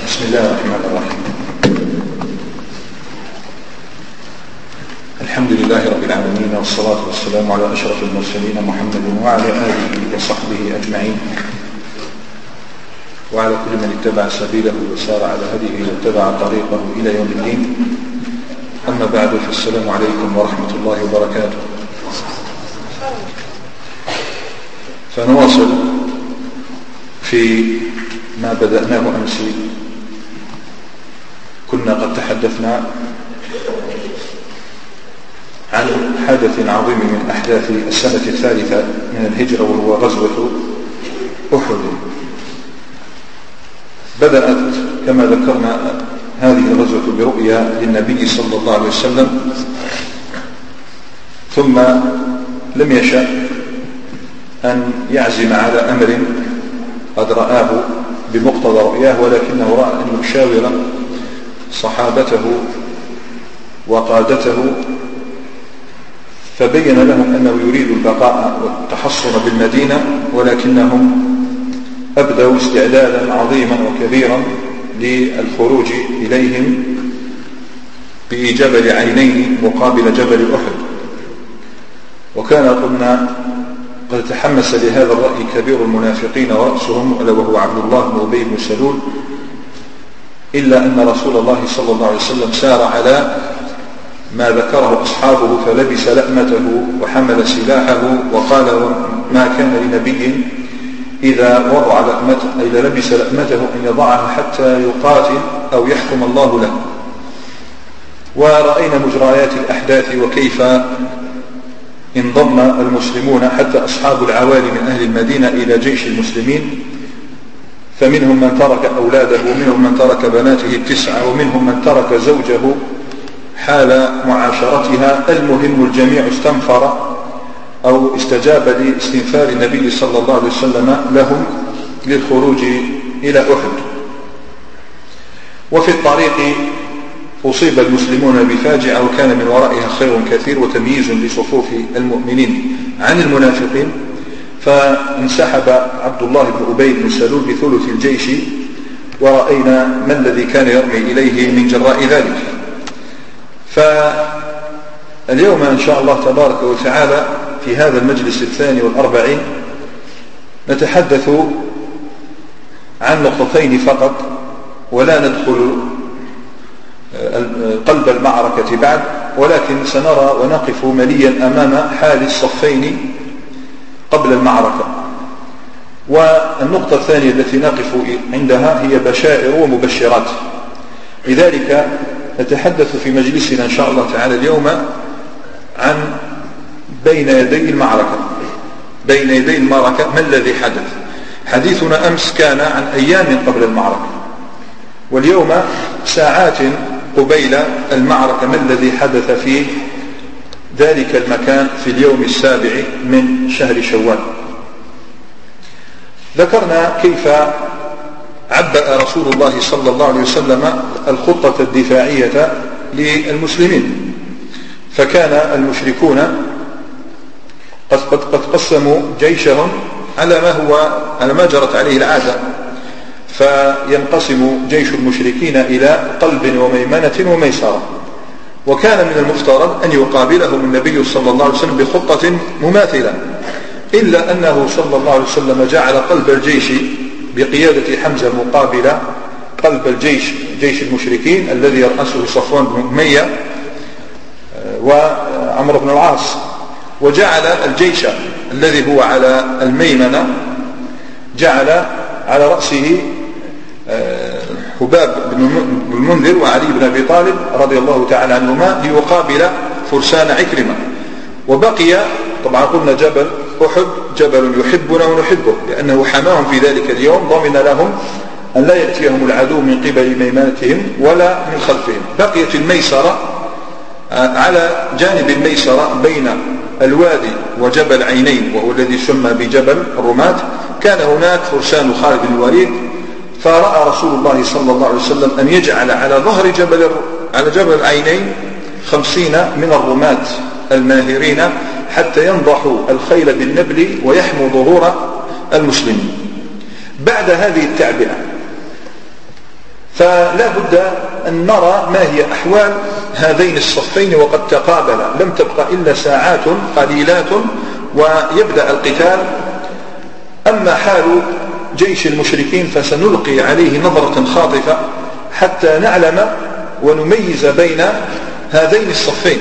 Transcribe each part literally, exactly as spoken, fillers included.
بسم الله الرحمن الرحيم. الحمد لله رب العالمين، والصلاة والسلام على أشرف المرسلين محمد وعلى آله وصحبه أجمعين، وعلى كل من اتبع سبيله وسار على هديه واتبع طريقه إلى يوم الدين. أما بعد، فالسلام عليكم ورحمة الله وبركاته. فنواصل في ما بدأناه أمس. كنا قد تحدثنا عن حدث عظيم من أحداث السنة الثالثة من الهجرة، وهو غزوة أحد. بدأت كما ذكرنا هذه الغزوة برؤيا للنبي صلى الله عليه وسلم، ثم لم يشأ أن يعزم على أمر قد رآه بمقتضى رؤياه، ولكنه رأى أن يشاور صحابته وقادته، فبين لهم أنه يريد البقاء والتحصن بالمدينة، ولكنهم أبدوا استعدادا عظيما وكبيرا للخروج إليهم بجبل عينين مقابل جبل أحد. وكان قلنا قد تحمس لهذا الرأي كبير المنافقين ورأسهم ألا وهو عبد الله بن أبي بن سلول، إلا أن رسول الله صلى الله عليه وسلم سار على ما ذكره أصحابه، فلبس لأمته وحمل سلاحه، وقال: ما كان لنبي إذا وضع لأمته إذا لبس لأمته أن يضعها حتى يقاتل أو يحكم الله له. ورأينا مجريات الأحداث وكيف انضم المسلمون حتى أصحاب العوالي من أهل المدينة إلى جيش المسلمين، فمنهم من ترك أولاده، ومنهم من ترك بناته التسعة، ومنهم من ترك زوجه حال معاشرتها. المهم الجميع استنفر أو استجاب لاستنفار النبي صلى الله عليه وسلم لهم للخروج إلى أحد. وفي الطريق أصيب المسلمون بفاجعة، وكان من ورائها خير كثير وتمييز لصفوف المؤمنين عن المنافقين، فانسحب عبد الله بن أبي بن سلول بثلث الجيش، ورأينا ما الذي كان يرمي إليه من جراء ذلك. فاليوم إن شاء الله تبارك وتعالى في هذا المجلس الثاني والأربعين نتحدث عن نقطتين فقط، ولا ندخل قلب المعركة بعد، ولكن سنرى ونقف مليا أمام حال الصفين قبل المعركة. والنقطة الثانية التي نقف عندها هي بشائر ومبشرات. لذلك نتحدث في مجلسنا إن شاء الله تعالى اليوم عن بين يدي المعركة. بين يدي المعركة ما الذي حدث؟ حديثنا أمس كان عن أيام قبل المعركة، واليوم ساعات قبيل المعركة. ما الذي حدث في ذلك المكان في اليوم السابع من شهر شوال؟ ذكرنا كيف عبأ رسول الله صلى الله عليه وسلم الخطة الدفاعية للمسلمين. فكان المشركون قد قد قسموا جيشهم على ما هو على ما جرت عليه العادة، فينقسم جيش المشركين إلى قلب وميمنة وميسرة. وكان من المفترض أن يقابلهم النبي صلى الله عليه وسلم بخطة مماثلة، إلا أنه صلى الله عليه وسلم جعل قلب الجيش بقيادة حمزة مقابل قلب الجيش جيش المشركين الذي يرأسه صفوان بن أمية وعمر بن العاص، وجعل الجيش الذي هو على الميمنة جعل على رأسه حباب بن المنذر وعلي بن أبي طالب رضي الله تعالى عنهما ليقابل فرسان عكرمة. وبقي طبعا قلنا جبل أحد جبل يحبنا ونحبه، لأنه حماهم في ذلك اليوم، ضمن لهم أن لا يأتيهم العدو من قبل ميمنتهم ولا من خلفهم. بقيت الميسرة على جانب الميسرة بين الوادي وجبل عينين، وهو الذي سمى بجبل الرماة. كان هناك فرسان خالد بن الوليد، فرأى رسول الله صلى الله عليه وسلم أن يجعل على ظهر جبل على جبل العينين خمسين من الرماة الماهرين حتى ينضحوا الخيل بالنبل ويحموا ظهور المسلمين. بعد هذه التعبئة فلا بد أن نرى ما هي أحوال هذين الصفين وقد تقابلا، لم تبقى إلا ساعات قليلات ويبدأ القتال. أما حال جيش المشركين فسنلقي عليه نظرة خاطفة حتى نعلم ونميز بين هذين الصفين.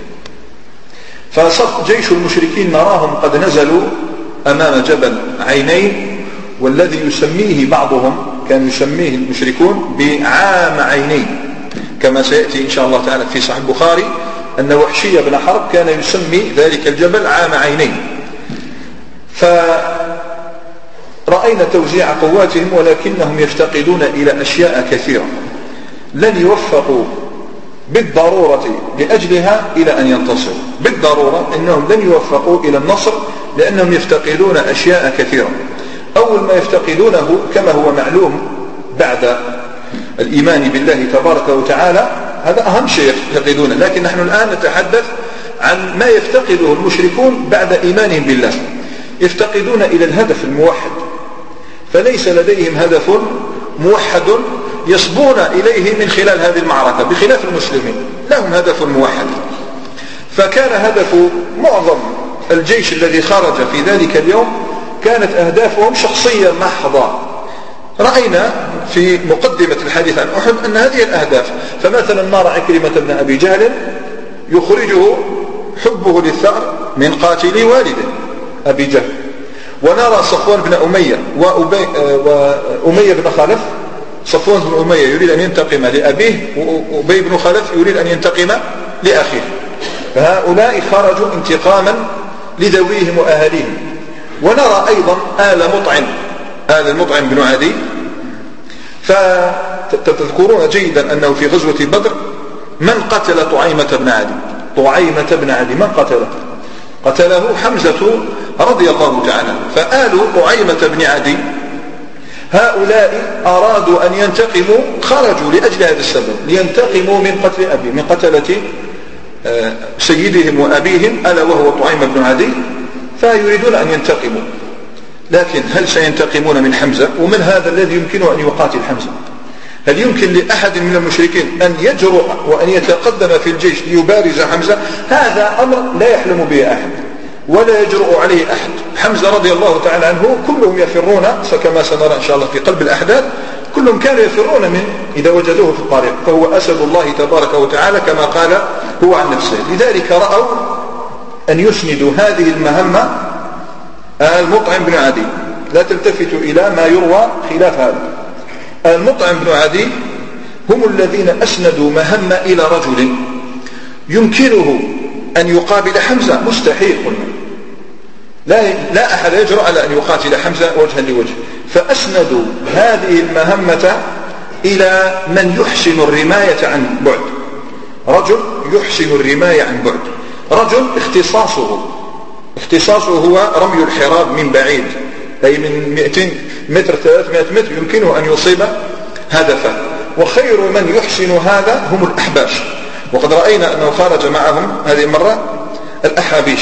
فصف جيش المشركين نراهم قد نزلوا أمام جبل عينين، والذي يسميه بعضهم كان يسميه المشركون بعام عينين، كما سيأتي إن شاء الله تعالى في صحيح البخاري أن وحشي بن حرب كان يسمي ذلك الجبل عام عينين. فرأينا توزيع قواتهم ولكنهم يفتقدون إلى أشياء كثيرة لن يوفقوا بالضرورة لأجلها إلى أن ينتصروا، بالضرورة أنهم لن يوفقوا إلى النصر لأنهم يفتقدون أشياء كثيرة. أول ما يفتقدونه كما هو معلوم بعد الإيمان بالله تبارك وتعالى، هذا أهم شيء يفتقدونه، لكن نحن الآن نتحدث عن ما يفتقده المشركون بعد إيمانهم بالله. يفتقدون إلى الهدف الموحد، فليس لديهم هدف موحد يصبون إليه من خلال هذه المعركة، بخلاف المسلمين لهم هدف موحد. فكان هدف معظم الجيش الذي خرج في ذلك اليوم كانت أهدافهم شخصية محضة. رأينا في مقدمة الحديث عن أحد أن هذه الأهداف، فمثلا نرى عكرمة بن أبي جهل يخرجه حبه للثأر من قاتل والده أبي جهل، ونرى صفوان بن أمية وأبي وأمية بن خلف. صفوان بن أمية يريد أن ينتقم لأبيه، وأبي بن خلف يريد أن ينتقم لأخيه، فهؤلاء خرجوا انتقاما لذويهم وأهليهم. ونرى أيضا آل مطعم آل المطعم بن عدي. فتذكرون جيدا أنه في غزوة بدر من قتل طعيمة بن عدي؟ طعيمة بن عدي من قتله؟ قتله حمزة رضي الله تعالى. فآل طعيمة بن عدي هؤلاء أرادوا أن ينتقموا، خرجوا لأجل هذا السبب، لينتقموا من قتل أبي من قتلة سيدهم وأبيهم ألا وهو طعيمة بن عدي، فيريدون أن ينتقموا. لكن هل سينتقمون من حمزة؟ ومن هذا الذي يمكنه أن يقاتل حمزة؟ هل يمكن لأحد من المشركين أن يجرؤ وأن يتقدم في الجيش ليبارز حمزة؟ هذا أمر لا يحلم به أحد ولا يجرؤ عليه أحد. حمزة رضي الله تعالى عنه كلهم يفرون، كما سنرى إن شاء الله في قلب الأحداث، كلهم كانوا يفرون من إذا وجدوه في الطريق، فهو أسد الله تبارك وتعالى كما قال هو عن نفسه. لذلك رأوا أن يسندوا هذه المهمة المطعم بن عدي. لا تلتفتوا إلى ما يروى خلاف هذا. المطعم بن عدي هم الذين أسندوا مهمة إلى رجل يمكنه أن يقابل حمزة، مستحيل قلنا، لا, لا أحد يجرؤ على أن يقاتل حمزة وجها لوجه. فأسندوا هذه المهمة إلى من يحسن الرماية عن بعد، رجل يحسن الرماية عن بعد، رجل اختصاصه اختصاصه هو رمي الحراب من بعيد، أي من مئتين متر ثلاثمائة متر يمكنه أن يصيب هدفه. وخير من يحسن هذا هم الأحباش، وقد رأينا أنه خرج معهم هذه المرة الأحابيش.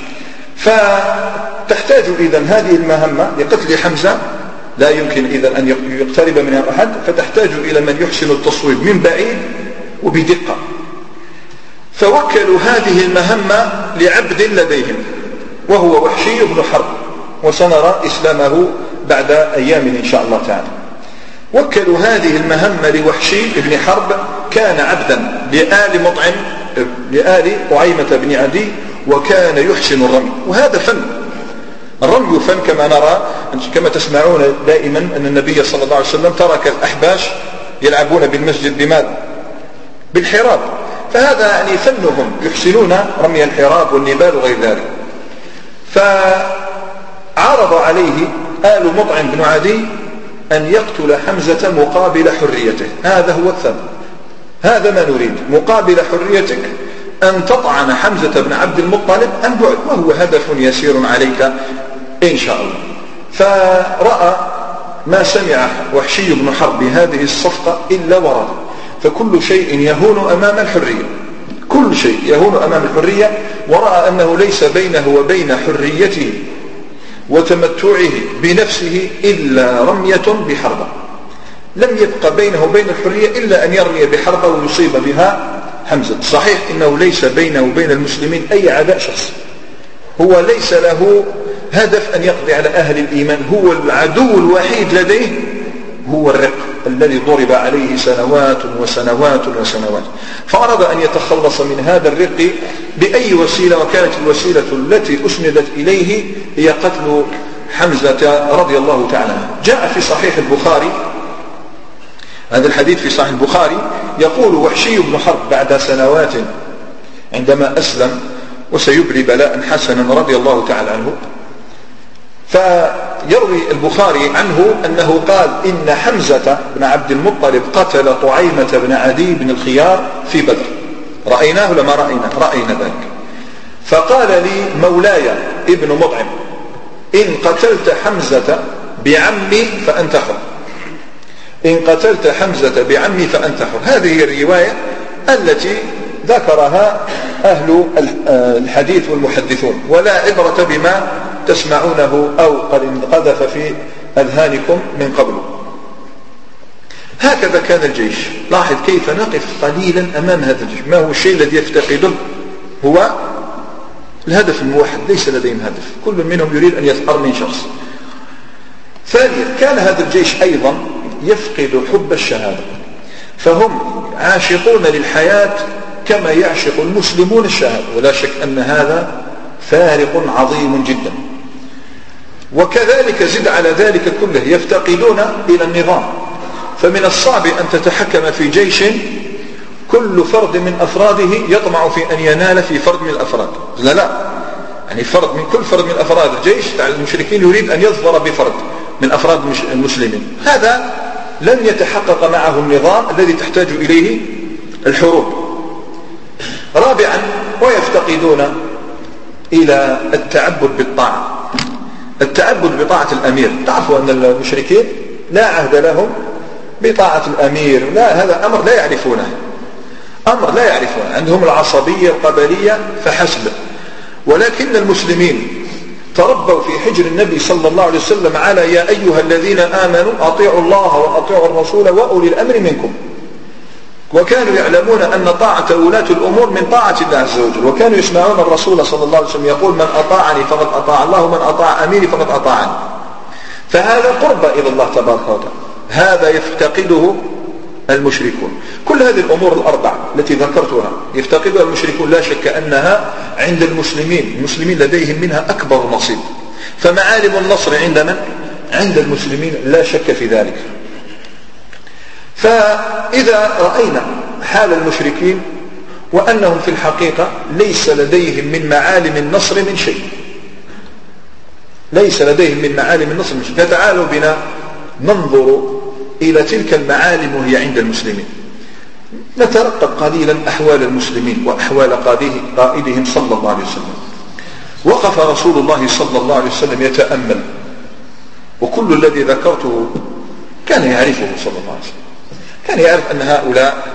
فتحتاج إذن هذه المهمة لقتل حمزة، لا يمكن إذن أن يقترب منها أحد، فتحتاج إلى من يحسن التصويب من بعيد وبدقة. فوكلوا هذه المهمة لعبد لديهم وهو وحشي بن حرب، وسنرى إسلامه بعد أيام إن شاء الله تعالى. وكلوا هذه المهمة لوحشي بن حرب، كان عبدا لآل مطعم لآل طعيمة بن عدي، وكان يحسن الرمي. وهذا فن، الرمي فن كما نرى، كما تسمعون دائما أن النبي صلى الله عليه وسلم ترك الأحباش يلعبون بالمسجد بماذا؟ بالحراب. فهذا يعني فنهم، يحسنون رمي الحراب والنبال وغير ذلك. فعرض عليه آل مطعم بن عدي أن يقتل حمزة مقابل حريته. هذا هو الثمن، هذا ما نريد، مقابل حريتك أن تطعن حمزة بن عبد المطلب عن بعد، وهو هدف يسير عليك إن شاء الله. فرأى ما سمع وحشي بن حرب بهذه الصفقة إلا ورد، فكل شيء يهون أمام الحرية، كل شيء يهون أمام الحرية. ورأى أنه ليس بينه وبين حريته وتمتعه بنفسه إلا رمية بحربة، لم يبقى بينه وبين الحرية إلا أن يرمي بحربة ويصيب بها حمزة. صحيح إنه ليس بينه وبين المسلمين أي عداء شخصي، هو ليس له هدف أن يقضي على أهل الإيمان، هو العدو الوحيد لديه هو الرق الذي ضرب عليه سنوات وسنوات وسنوات، فأراد أن يتخلص من هذا الرق بأي وسيلة، وكانت الوسيلة التي أسندت إليه هي قتل حمزة رضي الله تعالى عنه. جاء في صحيح البخاري هذا الحديث في صحيح البخاري، يقول وحشي بن حرب بعد سنوات عندما أسلم وسيبلي بلاء حسنا رضي الله تعالى عنه، فيروي البخاري عنه أنه قال إن حمزة بن عبد المطلب قتل طعيمة بن عدي بن الخيار في بدر. رأيناه لما رأيناه رأينا ذلك. فقال لي مولاي ابن مطعم إن قتلت حمزة بعمي فأنت حر، إن قتلت حمزة بعمي فأنت حر. هذه الرواية التي ذكرها أهل الحديث والمحدثون، ولا عبرة بما تسمعونه أو قد قذف في أذهانكم من قبل. هكذا كان الجيش. لاحظ كيف نقف قليلا أمام هذا الجيش. ما هو الشيء الذي يفتقده؟ هو الهدف الموحد، ليس لديهم هدف، كل منهم يريد أن يثأر من شخص. ثانيا كان هذا الجيش أيضا يفقد حب الشهادة، فهم عاشقون للحياة كما يعشق المسلمون الشهادة، ولا شك أن هذا فارق عظيم جدا. وكذلك زد على ذلك كله يفتقدون إلى النظام، فمن الصعب أن تتحكم في جيش كل فرد من أفراده يطمع في أن ينال في فرد من الأفراد. لا لا يعني فرد من كل فرد من أفراد الجيش تاع المشركين يريد أن يظفر بفرد من أفراد المسلمين، هذا لن يتحقق معه النظام الذي تحتاج إليه الحروب. رابعا ويفتقدون إلى التعبد بالطاعة، التعبد بطاعة الأمير. تعرفوا أن المشركين لا عهد لهم بطاعة الأمير، لا، هذا أمر لا يعرفونه، أمر لا يعرفونه، عندهم العصبية القبلية فحسب. ولكن المسلمين تربوا في حجر النبي صلى الله عليه وسلم على يا أيها الذين آمنوا أطيعوا الله وأطيعوا الرسول وأولي الأمر منكم، وكانوا يعلمون أن طاعة ولاة الأمور من طاعة الله عز وجل، وكانوا يسمعون الرسول صلى الله عليه وسلم يقول من أطاعني فقد أطاع الله ومن أطاع أميري فقد أطاعني. فهذا قرب إلى الله تبارك وتعالى، هذا يفتقده المشركون. كل هذه الأمور الأربع التي ذكرتها يفتقدها المشركون، لا شك أنها عند المسلمين، المسلمين لديهم منها أكبر نصيب. فمعالم النصر عند من؟ عند المسلمين لا شك في ذلك. فإذا رأينا حال المشركين وأنهم في الحقيقة ليس لديهم من معالم النصر من شيء، ليس لديهم من معالم النصر من شيء، فتعالوا بنا ننظر إلى تلك المعالم وهي عند المسلمين. نترقب قليلا أحوال المسلمين وأحوال قائدهم صلى الله عليه وسلم. وقف رسول الله صلى الله عليه وسلم يتأمل، وكل الذي ذكرته كان يعرفه صلى الله عليه وسلم، كان يعرف أن هؤلاء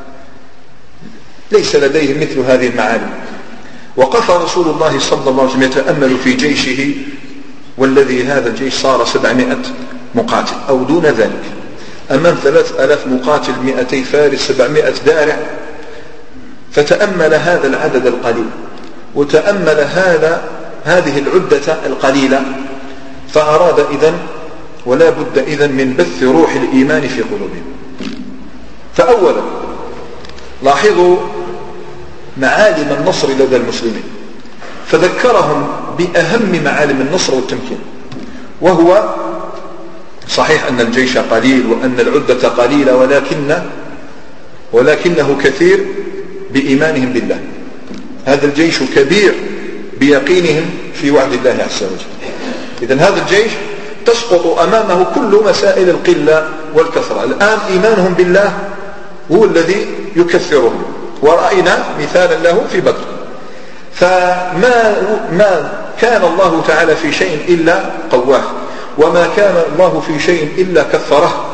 ليس لديهم مثل هذه المعالم. وقف رسول الله صلى الله عليه وسلم يتأمل في جيشه، والذي هذا الجيش صار سبعمائة مقاتل أو دون ذلك، أمام ثلاث ألاف مقاتل، مئتي فارس، سبعمائة دارع. فتأمل هذا العدد القليل وتأمل هذا هذه العدة القليلة، فأراد إذن ولا بد إذن من بث روح الإيمان في قلوبهم. فأولا لاحظوا معالم النصر لدى المسلمين، فذكرهم بأهم معالم النصر والتمكين، وهو صحيح أن الجيش قليل وأن العدة قليلة، ولكن ولكنه كثير بإيمانهم بالله. هذا الجيش كبير بيقينهم في وعد الله عز وجل. إذن هذا الجيش تسقط أمامه كل مسائل القلة والكثرة. الآن إيمانهم بالله هو الذي يكثرهم، ورأينا مثالا له في بدر. فما ما كان الله تعالى في شيء إلا قواه، وما كان الله في شيء إلا كثره.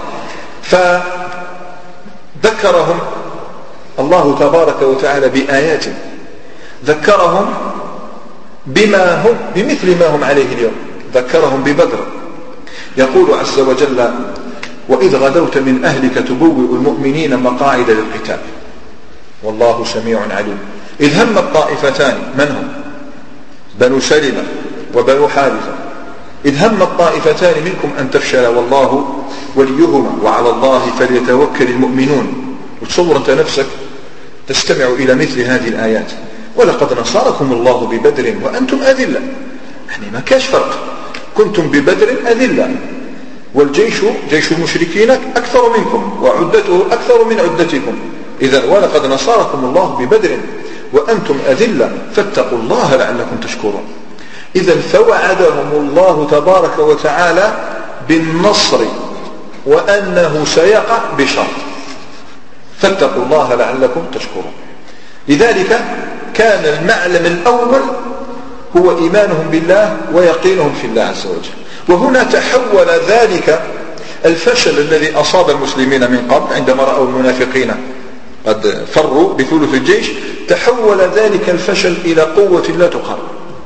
فذكرهم الله تبارك وتعالى بآيات، ذكرهم بما هم بمثل ما هم عليه اليوم، ذكرهم ببدر. يقول عز وجل وإذ غدوت من أهلك تبوئ المؤمنين مقاعد للقتال والله سميع عليم. إذ هم الطائفتان، من هم؟ بنو سلمة وبنو حارثة. إذ هم الطائفتان منكم أن تفشل والله وليهما وعلى الله فليتوكل المؤمنون. وتصور أنت نفسك تستمع إلى مثل هذه الآيات، ولقد نصركم الله ببدر وأنتم أذلة. يعني ما كاش فرق، كنتم ببدر أذلة والجيش جيش المشركين أكثر منكم وعدته أكثر من عدتكم. إذا ولقد نصركم الله ببدر وأنتم أذلة فاتقوا الله لعلكم تشكرون. إذا فوعدهم الله تبارك وتعالى بالنصر وأنه سيقع بشرط، فاتقوا الله لعلكم تشكرون. لذلك كان المعلم الأول هو إيمانهم بالله ويقينهم في الله عز وجل. وهنا تحول ذلك الفشل الذي أصاب المسلمين من قبل عندما رأوا المنافقين قد فروا بثلث الجيش، تحول ذلك الفشل إلى قوة لا تقهر.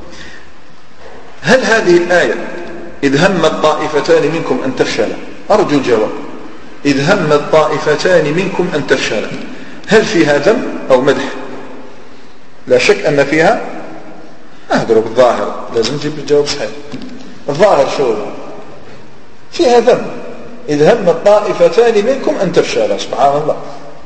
هل هذه الآية إذ هم الطائفتان منكم أن تفشلا؟ أرجو الجواب. إذ هم الطائفتان منكم أن تفشلا، هل فيها ذم أو مدح؟ لا شك أن فيها، أهدروا بالظاهر، لازم تجيب الجواب صحيح. الظاهر شو فيها ذم، إذ هم الطائفتان منكم أن تفشلا. سبحان الله،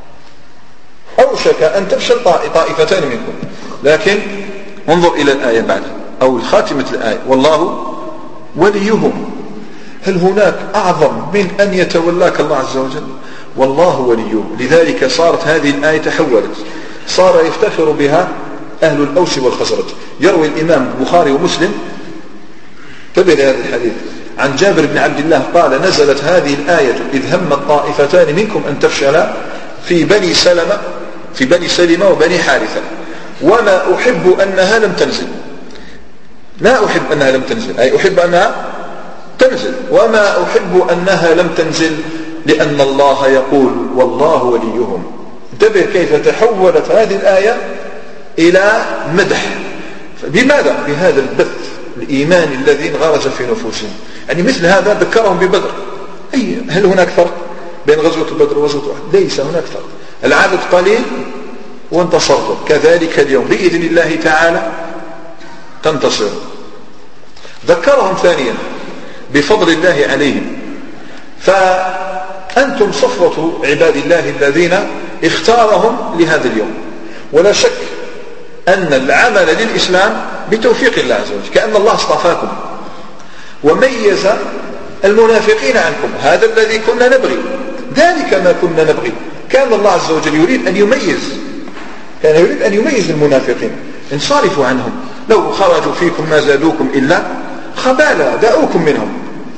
أوشك أن تفشل طائفتان منكم. لكن انظر إلى الآية بعد أو خاتمة الآية والله وليهم. هل هناك أعظم من أن يتولاك الله عز وجل؟ والله وليهم. لذلك صارت هذه الآية تحولت، صار يفتخر بها أهل الأوس والخزرج. يروي الإمام البخاري ومسلم، تبع هذا الحديث، عن جابر بن عبد الله قال نزلت هذه الآية إذ هم الطائفتان منكم أن تفشلا في بني سلمة في بني سلمة وبني حارثة، وما أحب أنها لم تنزل. لا أحب أنها لم تنزل، أي أحب أنها تنزل، وما أحب أنها لم تنزل لأن الله يقول والله وليهم. انتبه كيف تحولت هذه الآية إلى مدح. بماذا؟ بهذا البث الإيمان الذي انغرز في نفوسهم. يعني مثل هذا ذكرهم ببدر. أي هل هناك فرق بين غزوة بدر وغزوة أحد؟ ليس هناك فرق، العدد قليل وانتصروا. كذلك اليوم بإذن الله تعالى تنتصر. ذكرهم ثانيا بفضل الله عليهم، فأنتم صفوة عباد الله الذين اختارهم لهذا اليوم. ولا شك أن العمل للإسلام بتوفيق الله عز وجل، كأن الله اصطفاكم وميز المنافقين عنكم. هذا الذي كنا نبغي، ذلك ما كنا نبغي. كان الله عز وجل يريد أن يميز كان يريد أن يميز المنافقين. انصرفوا عنهم، لو خرجوا فيكم ما زادوكم إلا خبالا، دعوكم منهم.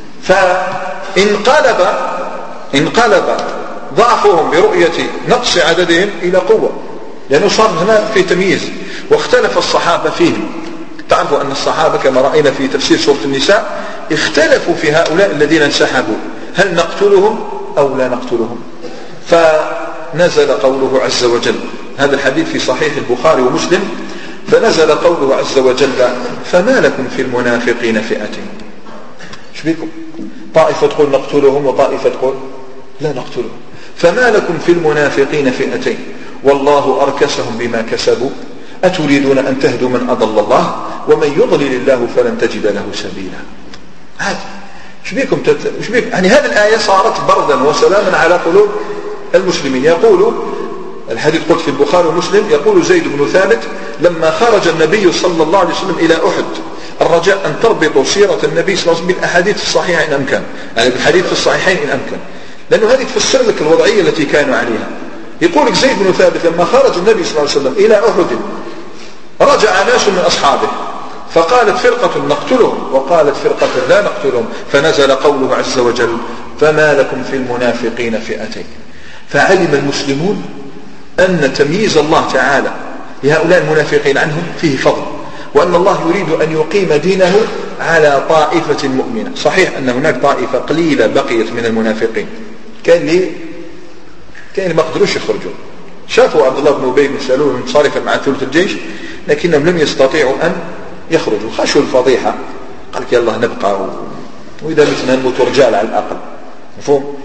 فانقلب انقلب ضعفهم برؤية نقص عددهم إلى قوة، لأنه صار هنا في تمييز. واختلف الصحابة فيهم. تعرفوا أن الصحابة كما رأينا في تفسير سورة النساء اختلفوا في هؤلاء الذين انسحبوا، هل نقتلهم أو لا نقتلهم؟ فنزل قوله عز وجل، هذا الحديث في صحيح البخاري ومسلم، فنزل قوله عز وجل فما لكم في المنافقين فئتين. ايش بكم؟ طائفة تقول نقتلهم وطائفة تقول لا نقتلهم. فما لكم في المنافقين فئتين والله أركسهم بما كسبوا أتريدون أن تهدوا من أضل الله ومن يضلل الله فلن تجد له سبيلا. هذا ايش بكم تت... ايش بكم؟ يعني هذه الآية صارت بردا وسلاما على قلوب المسلمين. يقول الحديث قلت في البخاري ومسلم، يقول زيد بن ثابت لما خرج النبي صلى الله عليه وسلم إلى أحد، الرجاء أن تربطوا سيرة النبي صلى الله عليه وسلم بالأحاديث الصحيحة إن أمكن، يعني بالحديث في الصحيحين إن أمكن، لأنه هذه تفسر لك الوضعية التي كانوا عليها. يقول لك زيد بن ثابت لما خرج النبي صلى الله عليه وسلم إلى أحد رجع ناس من أصحابه، فقالت فرقة نقتلهم وقالت فرقة لا نقتلهم، فنزل قوله عز وجل فما لكم في المنافقين فئتين. فعلم المسلمون أن تمييز الله تعالى لهؤلاء المنافقين عنهم فيه فضل، وأن الله يريد أن يقيم دينه على طائفة مؤمنة. صحيح أن هناك طائفة قليلة بقيت من المنافقين كان لي كان ما قدروش يخرجوا، شافوا عبد الله بن أبي بن سلول منصرفا مع ثلث الجيش لكنهم لم يستطيعوا أن يخرجوا، خشوا الفضيحة. قال لك يلا نبقى، وإذا متنا نموت رجال على الأقل، مفهوم؟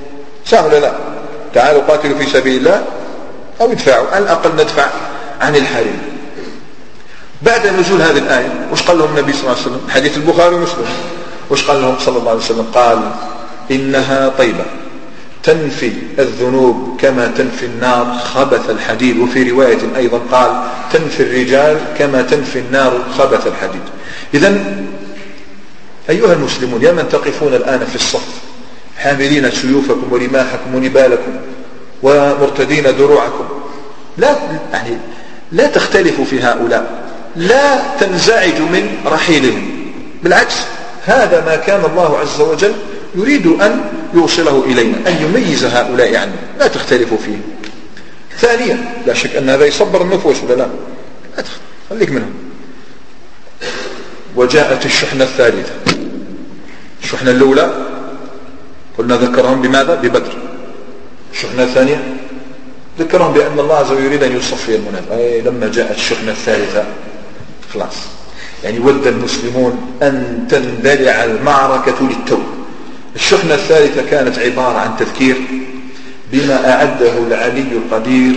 صح ولا لا؟ تعالوا قاتلوا في سبيل الله أو ادفعوا، على الأقل ندفع عن الحريم. بعد نزول هذه الآية وش قال لهم النبي صلى الله عليه وسلم؟ حديث البخاري ومسلم، وش قال لهم صلى الله عليه وسلم؟ قال إنها طيبة تنفي الذنوب كما تنفي النار خبث الحديد. وفي رواية أيضا قال تنفي الرجال كما تنفي النار خبث الحديد. إذن أيها المسلمون يا من تقفون الآن في الصف حاملين سيوفكم ورماحكم ونبالكم ومرتدين دروعكم، لا يعني لا تختلفوا في هؤلاء، لا تنزعجوا من رحيلهم، بالعكس هذا ما كان الله عز وجل يريد أن يوصله إلينا، أن يميز هؤلاء عنه، لا تختلفوا فيه. ثانيا لا شك أن هذا يصبر النفوس ولا لا؟ خليك منهم. وجاءت الشحنة الثالثة. الشحنة الأولى قلنا ذكرهم بماذا؟ ببدر. الشحنة الثانية ذكرهم بأن الله عز وجل يريد أن يصفي المنافق. أي لما جاءت الشحنة الثالثة خلاص، يعني ود المسلمون أن تندلع المعركة للتو. الشحنة الثالثة كانت عبارة عن تذكير بما أعده العلي القدير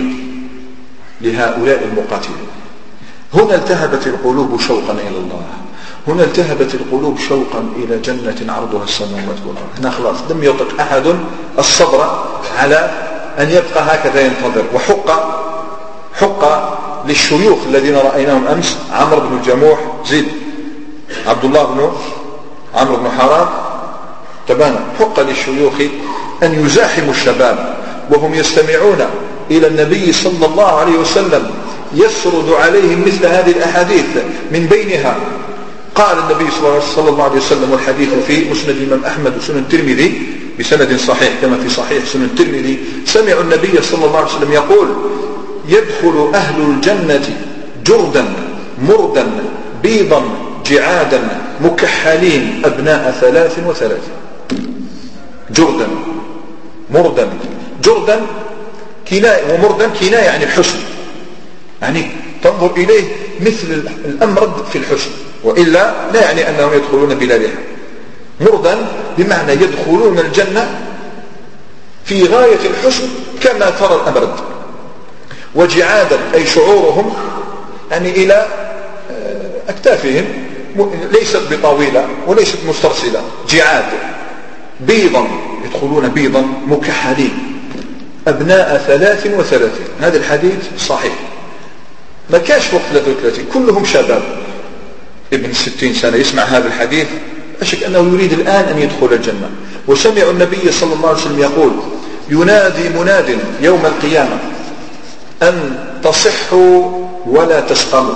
لهؤلاء المقاتلين. هنا التهبت القلوب شوقا إلى الله، هنا التهبت القلوب شوقا إلى جنة عرضها السماوات والأرض. هنا خلاص لم يطق أحد الصبر على أن يبقى هكذا ينتظر. وحق حق للشيوخ الذين رأيناهم أمس، عمرو بن الجموح، زيد، عبد الله بن عمرو بن حرام، تبانا، حق للشيوخ أن يزاحموا الشباب وهم يستمعون إلى النبي صلى الله عليه وسلم يسرد عليهم مثل هذه الأحاديث. من بينها قال النبي صلى الله عليه وسلم، والحديث في مسند الإمام أحمد وسنن الترمذي بسند صحيح كما في صحيح سنن الترمذي، سمعوا النبي صلى الله عليه وسلم يقول: يدخل أهل الجنة جردا مردا بيضا جعادا مكحلين أبناء ثلاث وثلاثين. جردا مردا، جردا كناية، ومردا كناية يعني الحسن، يعني تنظر إليه مثل الأمرد في الحسن، وإلا لا يعني أنهم يدخلون بلا ريح. مردا بمعنى يدخلون الجنة في غاية الحسن كما ترى الأمرد. وجعادا أي شعورهم يعني إلى أكتافهم، ليست بطويلة وليست مسترسلة، جعاد. بيضا يدخلون بيضا مكحلين أبناء ثلاث وثلاثين. هذا الحديث صحيح، ما كاش فوق ثلاثة وثلاثين، كلهم شباب. ابن ستين سنة يسمع هذا الحديث أشك أنه يريد الآن أن يدخل الجنة. وسمع النبي صلى الله عليه وسلم يقول: ينادي مناد يوم القيامة أن تصحوا ولا تسقموا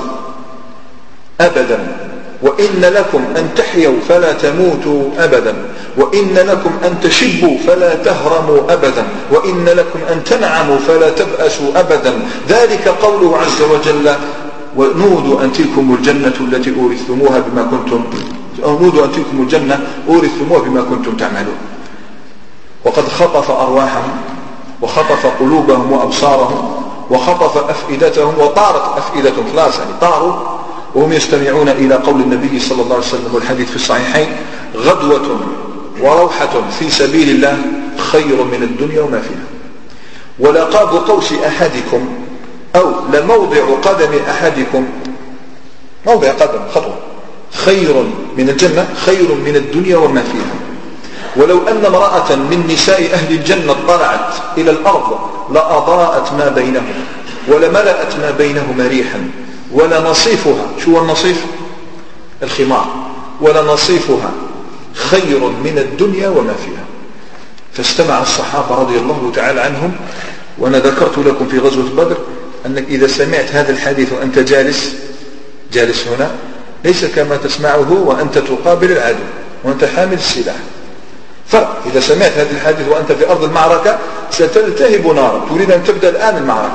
أبدا، وإن لكم أن تحيوا فلا تموتوا أبدا، وإن لكم أن تشبوا فلا تهرموا أبدا، وإن لكم أن تنعموا فلا تبأسوا أبدا. ذلك قوله عز وجل: ونودوا أن تلكم الجنة التي أورثتموها بما كنتم أو نودوا أن تلكم الجنة أورثتموها بما كنتم تعملون. وقد خطف أرواحهم وخطف قلوبهم وأبصارهم وخطف أفئدتهم، وطارت أفئدتهم خلاص، يعني طاروا وهم يستمعون إلى قول النبي صلى الله عليه وسلم والحديث في الصحيحين: غدوة وروحة في سبيل الله خير من الدنيا وما فيها، ولقاب قوس أحدكم أو لموضع قدم أحدكم، موضع قدم خطوة، خير من الجنة خير من الدنيا وما فيها. ولو أن امرأة من نساء أهل الجنة طلعت إلى الأرض لأضاءت ما بينهم ولملأت ما بينهما ريحا، ولنصيفها، شو النصيف؟ الخمار، ولنصيفها خير من الدنيا وما فيها. فاستمع الصحابة رضي الله تعالى عنهم. وأنا ذكرت لكم في غزوة بدر أنك إذا سمعت هذا الحديث وأنت جالس جالس هنا ليس كما تسمعه وأنت تقابل العدو وأنت حامل السلاح، فرق. إذا سمعت هذا الحديث وأنت في أرض المعركة ستلتهب نارا، تريد أن تبدأ الآن المعركة.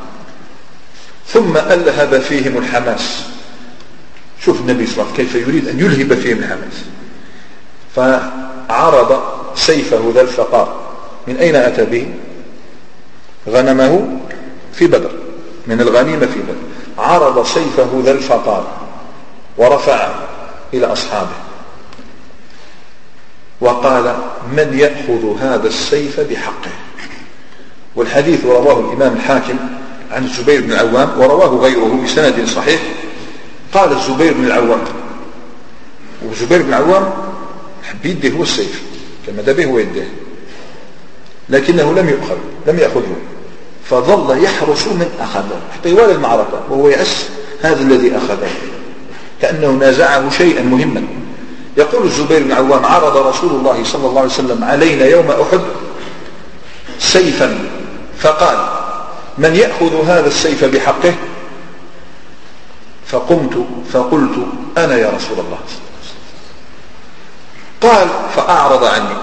ثم ألهب فيهم الحماس. شوف النبي صلى الله عليه وسلم كيف يريد أن يلهب فيهم الحماس. فعرض سيفه ذا الفقار. من أين أتى به؟ غنمه في بدر، من الغنيمة في بدر. عرض سيفه ذا الفقار ورفعه إلى أصحابه. وقال: من يأخذ هذا السيف بحقه؟ والحديث رواه الإمام الحاكم عن الزبير بن العوام ورواه غيره بسند صحيح. قال الزبير بن العوام، والزبير بن العوام حب يده هو السيف كما دبه هو يده، لكنه لم يؤخذ لم يأخذه، فظل يحرس من أخذه حتى يوالي المعركة وهو يأس هذا الذي أخذه كأنه نازعه شيئا مهما. يقول الزبير بن العوام: عرض رسول الله صلى الله عليه وسلم علينا يوم أحد سيفا فقال: من يأخذ هذا السيف بحقه؟ فقمت فقلت: أنا يا رسول الله. قال: فأعرض عني.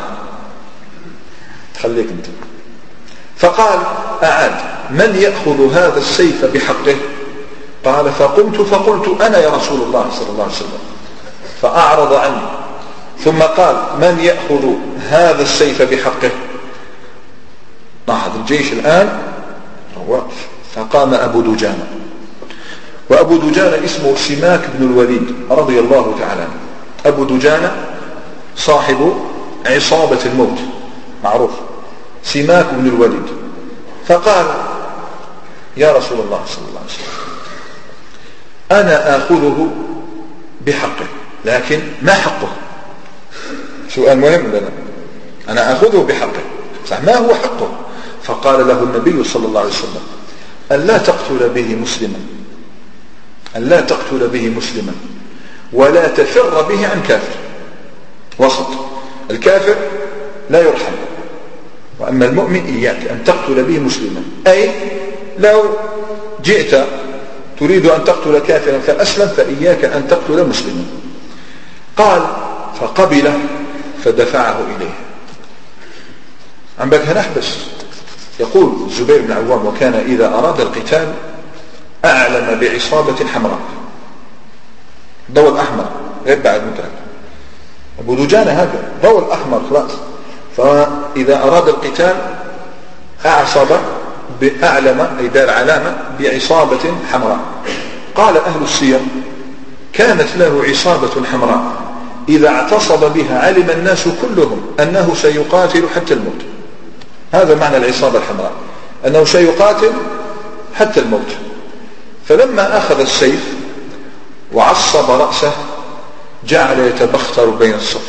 خليك انت. فقال أعاد: من يأخذ هذا السيف بحقه؟ قال: فقمت فقلت: أنا يا رسول الله صلى الله عليه وسلم. فأعرض عني. ثم قال: من يأخذ هذا السيف بحقه؟ لاحظ الجيش الآن واقف. فقام أبو دجانة، وأبو دجانة اسمه سماك بن الوليد رضي الله تعالى عنه. أبو دجانة صاحب عصابة الموت معروف، سماك بن الوليد. فقال: يا رسول الله صلى الله عليه وسلم، أنا آخذه بحقه، لكن ما حقه؟ سؤال مهم لنا. أنا آخذه بحقه، صح، ما هو حقه؟ فقال له النبي صلى الله عليه وسلم: أن لا تقتل به مسلما، أن لا تقتل به مسلما ولا تفر به عن كافر. وسط، الكافر لا يرحم، وأما المؤمن إياك أن تقتل به مسلما، أي لو جئت تريد أن تقتل كافرا فأسلم فإياك أن تقتل مسلما. قال: فقبله فدفعه إليه. عن بك هنحبس. يقول الزبير بن العوام: وكان إذا أراد القتال أعلم بعصابة حمراء، ضوء الأحمر غير بعد متعب. أبو دجانة هذا ضوء الأحمر خلاص. فإذا أراد القتال أعصب بأعلم، أي دار علامة بعصابة حمراء. قال أهل السير: كانت له عصابة حمراء إذا اعتصب بها علم الناس كلهم أنه سيقاتل حتى الموت. هذا معنى العصابة الحمراء، أنه سيقاتل حتى الموت. فلما أخذ السيف وعصب رأسه جعل يتبختر بين الصف،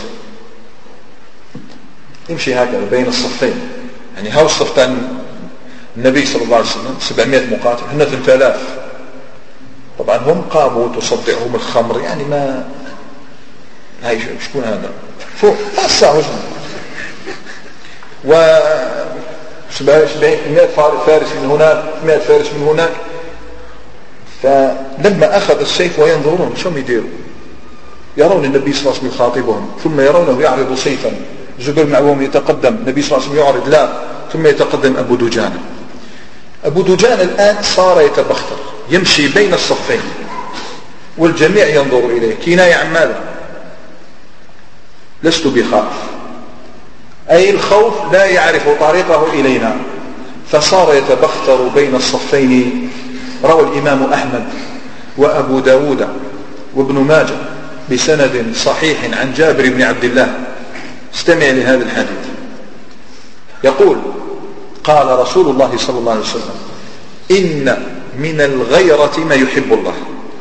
يمشي هكذا بين الصفين. يعني هاو الصفتان النبي صلى الله عليه وسلم سبعمائة مقاتل، هنا ثلاثة آلاف. طبعا هم قاموا تصدعهم الخمر، يعني ما هاي شكون هذا فوق الساعة وزن و مئة فارس من هناك، مئة فارس من هناك. فلما أخذ السيف وينظرون شو يديروا، يرون النبي صلى الله عليه وسلم يخاطبهم، ثم يرونه يعرض سيفا. زبير بن العوام يتقدم، النبي صلى الله عليه وسلم يعرض لا، ثم يتقدم أبو دجانة. أبو دجانة الآن صار يتبختر، يمشي بين الصفين والجميع ينظر إليه. كناية عن ماذا؟ لست بخائف، أي الخوف لا يعرف طريقه إلينا. فصار يتبختر بين الصفين. روى الإمام أحمد وأبو داود وابن ماجه بسند صحيح عن جابر بن عبد الله. استمع لهذا الحديث. يقول: قال رسول الله صلى الله عليه وسلم: إن من الغيرة ما يحب الله،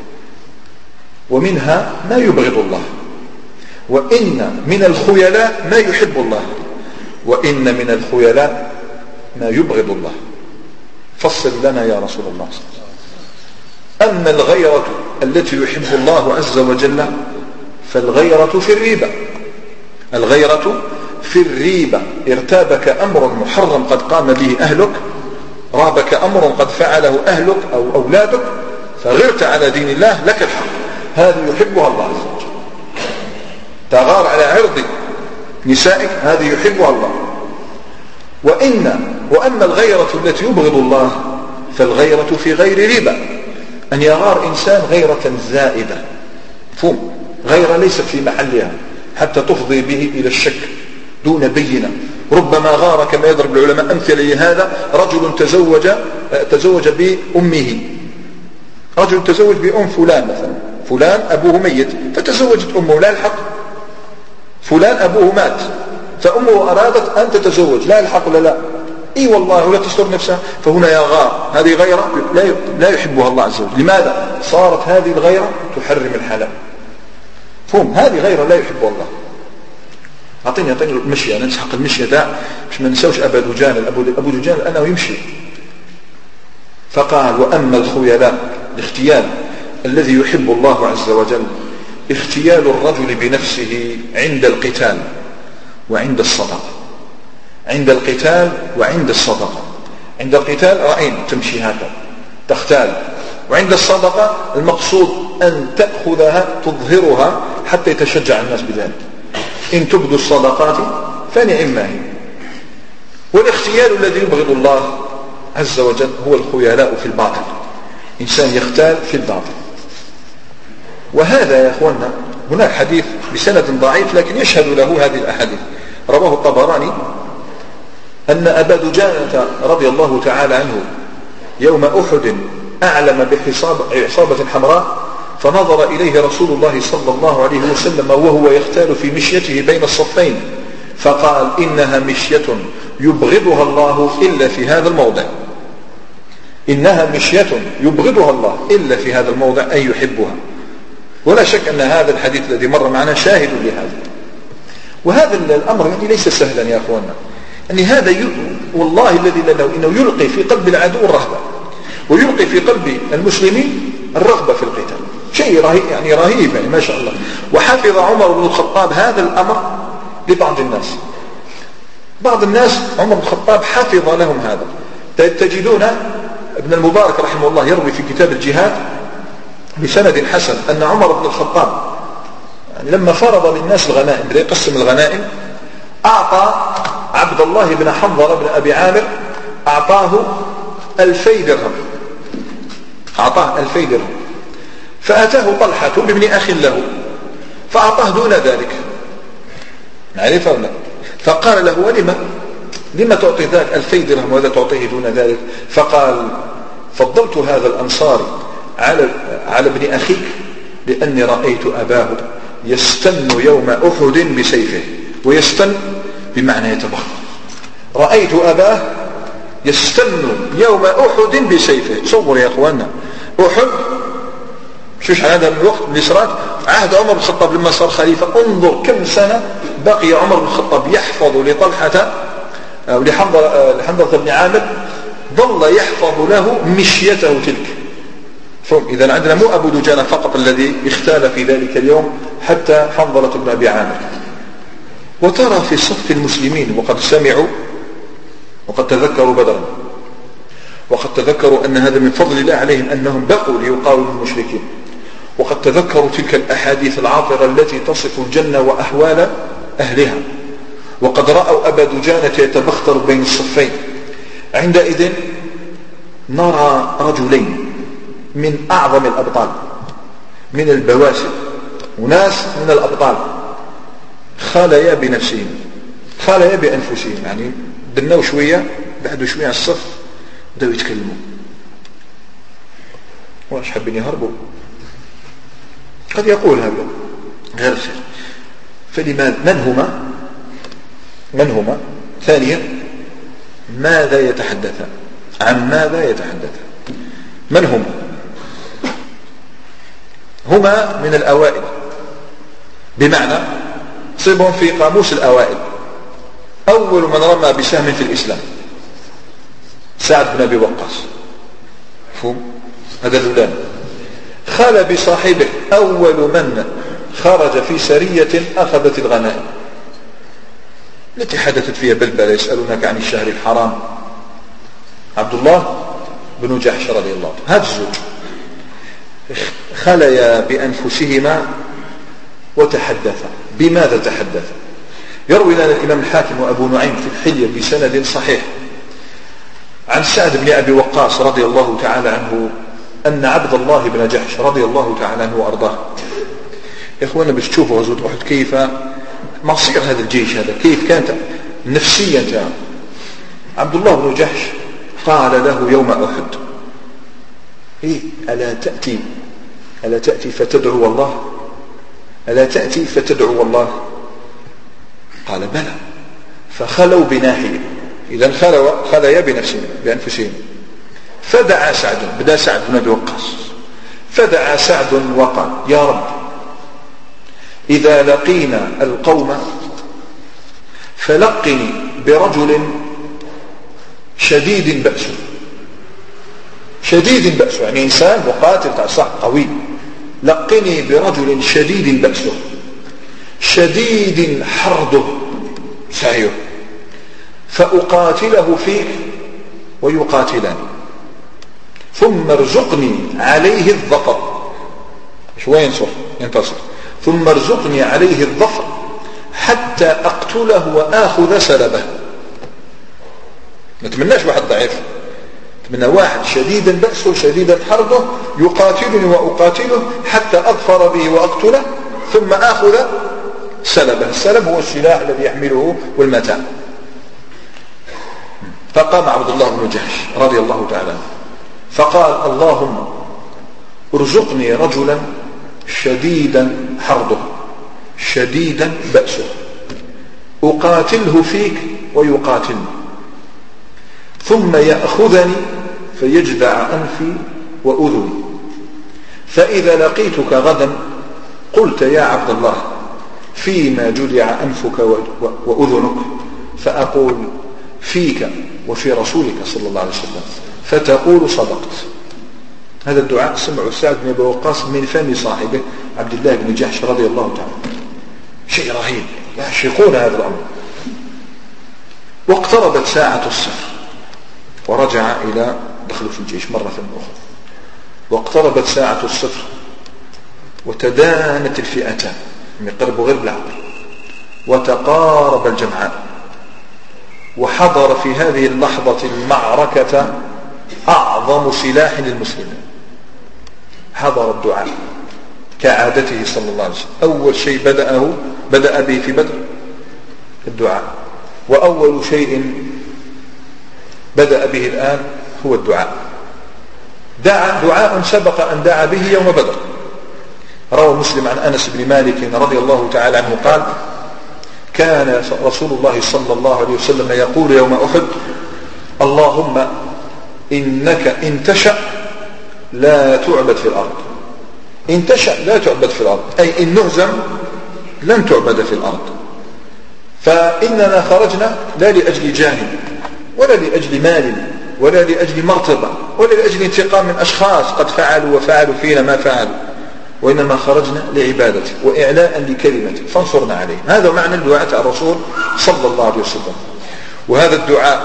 ومنها ما يبغض الله، وإن من الخيلاء ما يحب الله، وإن من الخيلاء ما يبغض الله. فصل لنا يا رسول الله. أما الغيرة التي يحب الله عز وجل فالغيرة في الريبة. الغيرة في الريبة، ارتابك أمر محرم قد قام به أهلك، رابك أمر قد فعله أهلك أو أولادك، فغرت على دين الله، لك الحق. هذه يحبها الله عز وجل. تغار على عرض نسائك، هذه يحبها الله. وإن وأما الغيرة التي يبغض الله فالغيرة في غير ريبة، أن يغار إنسان غيرة زائدة، فهم غيرة ليست في محلها حتى تفضي به إلى الشك دون بينة. ربما غار كما يضرب العلماء أمثلة لهذا: رجل تزوج تزوج بأمه، رجل تزوج بأم فلان مثلا، فلان أبوه ميت فتزوجت أمه، لا الحق فلان أبوه مات فأمه أرادت أن تتزوج، لا الحق ولا لا، إي والله ولا تستر نفسها، فهنا يغار. هذه غيرة لا يحبها الله عز وجل. لماذا؟ صارت هذه الغيرة تحرم الحلال. فهم هذه غيرة لا يحبها الله. أعطيني أعطيني المشي، أنا نسحق المشي ده مش ما نسوش أبا دجان. أبو دجان أنا يمشي. فقال وأما الخيلاء، الاختيال الذي يحب الله عز وجل اختيال الرجل بنفسه عند القتال وعند الصدقة. عند القتال وعند الصدقة. عند القتال رأين تمشي هكذا تختال، وعند الصدقة المقصود أن تأخذها تظهرها حتى يتشجع الناس بذلك. إن تبدوا الصدقات فنعم هي. والاختيال الذي يبغض الله عز وجل هو الخيلاء في الباطل، إنسان يختال في الباطل. وهذا يا أخوانا هناك حديث بسند ضعيف لكن يشهد له هذه الأحاديث، رواه الطبراني أن أبا دجانة رضي الله تعالى عنه يوم أحد أعلم بعصابة حمراء، فنظر إليه رسول الله صلى الله عليه وسلم وهو يختال في مشيته بين الصفين، فقال إنها مشية يبغضها الله إلا في هذا الموضع. إنها مشية يبغضها الله إلا في هذا الموضع أن يحبها. ولا شك أن هذا الحديث الذي مر معنا شاهد لهذا. وهذا الأمر يعني ليس سهلا يا أخوانا، يعني هذا ي... والله الذي لا له إنه يلقي في قلب العدو الرهبة، ويلقي في قلب المسلمين الرغبة في القتال. شيء رهيب يعني رهيب يعني ما شاء الله. وحفظ عمر بن الخطاب هذا الأمر لبعض الناس. بعض الناس عمر بن الخطاب حفظ لهم هذا. تجدون ابن المبارك رحمه الله يروي في كتاب الجهاد بسند حسن أن عمر بن الخطاب يعني لما فرض للناس الغنائم بدأ يقسم الغنائم، أعطى عبد الله بن حنظلة بن أبي عامر أعطاه ألفي درهم، أعطاه ألفي درهم. فأتاه طلحة بابن أخ له فأعطاه دون ذلك، نعرف ولا؟ فقال له ولما لما تعطي ذاك ألفي درهم وهذا تعطيه دون ذلك؟ فقال فضلت هذا الأنصاري على على ابن أخيك لأني رأيت أباه يستن يوم أحد بسيفه. ويستن بمعنى يتبخر. رأيت أباه يستن يوم أحد بسيفه. صور يا أخوانا أحد شوش هذا من الوقت اللي صارت عهد عمر بن الخطاب لما صار خليفة. انظر كم سنة بقي عمر بن الخطاب يحفظ لطلحة أو لحنظلة بن عامر، ظل يحفظ له مشيته تلك. إذا عندنا مو أبو دجانة فقط الذي اختال في ذلك اليوم، حتى حنظلة بن أبي عامر. وترى في صف المسلمين وقد سمعوا وقد تذكروا بدرا، وقد تذكروا أن هذا من فضل الله عليهم أنهم بقوا ليقاوموا المشركين، وقد تذكروا تلك الأحاديث العاطرة التي تصف الجنة وأحوال أهلها، وقد رأوا أبا دجانة يتبختر بين الصفين. عندئذ نرى رجلين من أعظم الأبطال من البواسل، وناس من الأبطال خاليا بنفسهم خاليا بأنفسهم، يعني دنوا شوية بعدوا شوية على الصف بدأوا يتكلموا واش حابين يهربوا. قد يقول هذا غير خير. فلماذا؟ من هما من هما ثانيا ماذا يتحدثان؟ عن ماذا يتحدثان؟ من هما؟ هما من الأوائل، بمعنى صيبهم في قاموس الأوائل. أول من رمى بسهم في الإسلام سعد بن أبي وقاص، فهم هذا الأولان. خال بصاحبه أول من خرج في سرية أخذت الغنائم التي حدثت فيها بلبلة. يسألونك عن الشهر الحرام، عبد الله بن جحش رضي الله عنه. هذا الزوج خليا بأنفسهما وتحدثا. بماذا تحدثا؟ يروي لنا الإمام الحاكم وأبو نعيم في الحلية بسند صحيح عن سعد بن أبي وقاص رضي الله تعالى عنه أن عبد الله بن جحش رضي الله تعالى عنه وأرضاه. يا إخوانا باش تشوفوا غزوة أحد كيف مصير هذا الجيش، هذا كيف كانت نفسيا. عبد الله بن جحش قال له يوم أحد إيه ألا تأتي ألا تأتي فتدعو الله ألا تأتي فتدعو الله قال بلى. فخلوا بناحية، إذا خلوا خليا بنفسهم بأنفسهم. فدعا سعد، بدأ سعد بن أبي وقاص، فدعا سعد وقال يا رب إذا لقينا القوم فلقني برجل شديد بأسه، شديد بأسه يعني إنسان مقاتل صح قوي، لقني برجل شديد بأسه شديد حرده سعيه فأقاتله فيك ويقاتلني، ثم ارزقني عليه الظفر، شوية ينصر ينتصر، ثم ارزقني عليه الظفر حتى أقتله وآخذ سلبه. ما نتمناش واحد ضعيف، نتمنى واحد شديدا بأسه شديدا حرده يقاتلني وأقاتله حتى أظفر به وأقتله ثم آخذ سلبه. السلب هو السلاح الذي يحمله والمتاع. فقام عبد الله بن جحش رضي الله تعالى عنه فقال اللهم ارزقني رجلا شديدا حرده شديدا بأسه أقاتله فيك ويقاتلني، ثم يأخذني فيجدع أنفي وأذني، فإذا لقيتك غدا قلت يا عبد الله فيما جدع أنفك وأذنك، فأقول فيك وفي رسولك صلى الله عليه وسلم، فتقول صدقت. هذا الدعاء سمعه سعد بن أبي وقاص من فم صاحبه عبد الله بن جحش رضي الله تعالى. شيء رهيب، يعشقون هذا الأمر. واقتربت ساعة الصفر ورجع إلى دخل في الجيش مرة أخرى. واقتربت ساعة الصفر وتدانت الفئتان، يقربوا غير بالعقل، وتقارب الجمعان. وحضر في هذه اللحظة المعركة أعظم سلاح للمسلمين، حضر الدعاء كعادته صلى الله عليه وسلم. أول شيء بدأه بدأ به في بدر الدعاء، وأول شيء بدأ به الآن هو الدعاء. دعا دعاء سبق أن دعا به يوم بدر. روى مسلم عن أنس بن مالك رضي الله تعالى عنه قال كان رسول الله صلى الله عليه وسلم يقول يوم أحد اللهم إنك إن تشأ لا تعبد في الأرض. إن تشأ لا تعبد في الأرض أي إن نهزم لن تعبد في الأرض. فإننا خرجنا لا لأجل جاه ولا لأجل مال ولا لأجل مرتبة ولا لأجل انتقام من أشخاص قد فعلوا وفعلوا فينا ما فعلوا، وإنما خرجنا لعبادته وإعلاء لكلمته فانصرنا عليه. هذا معنى الدعاء الرسول صلى الله عليه وسلم. وهذا الدعاء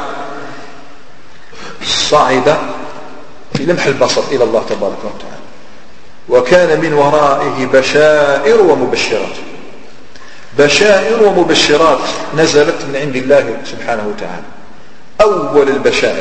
صعد في لمح البصر إلى الله تبارك وتعالى، وكان من ورائه بشائر ومبشرات. بشائر ومبشرات نزلت من عند الله سبحانه وتعالى. أول البشائر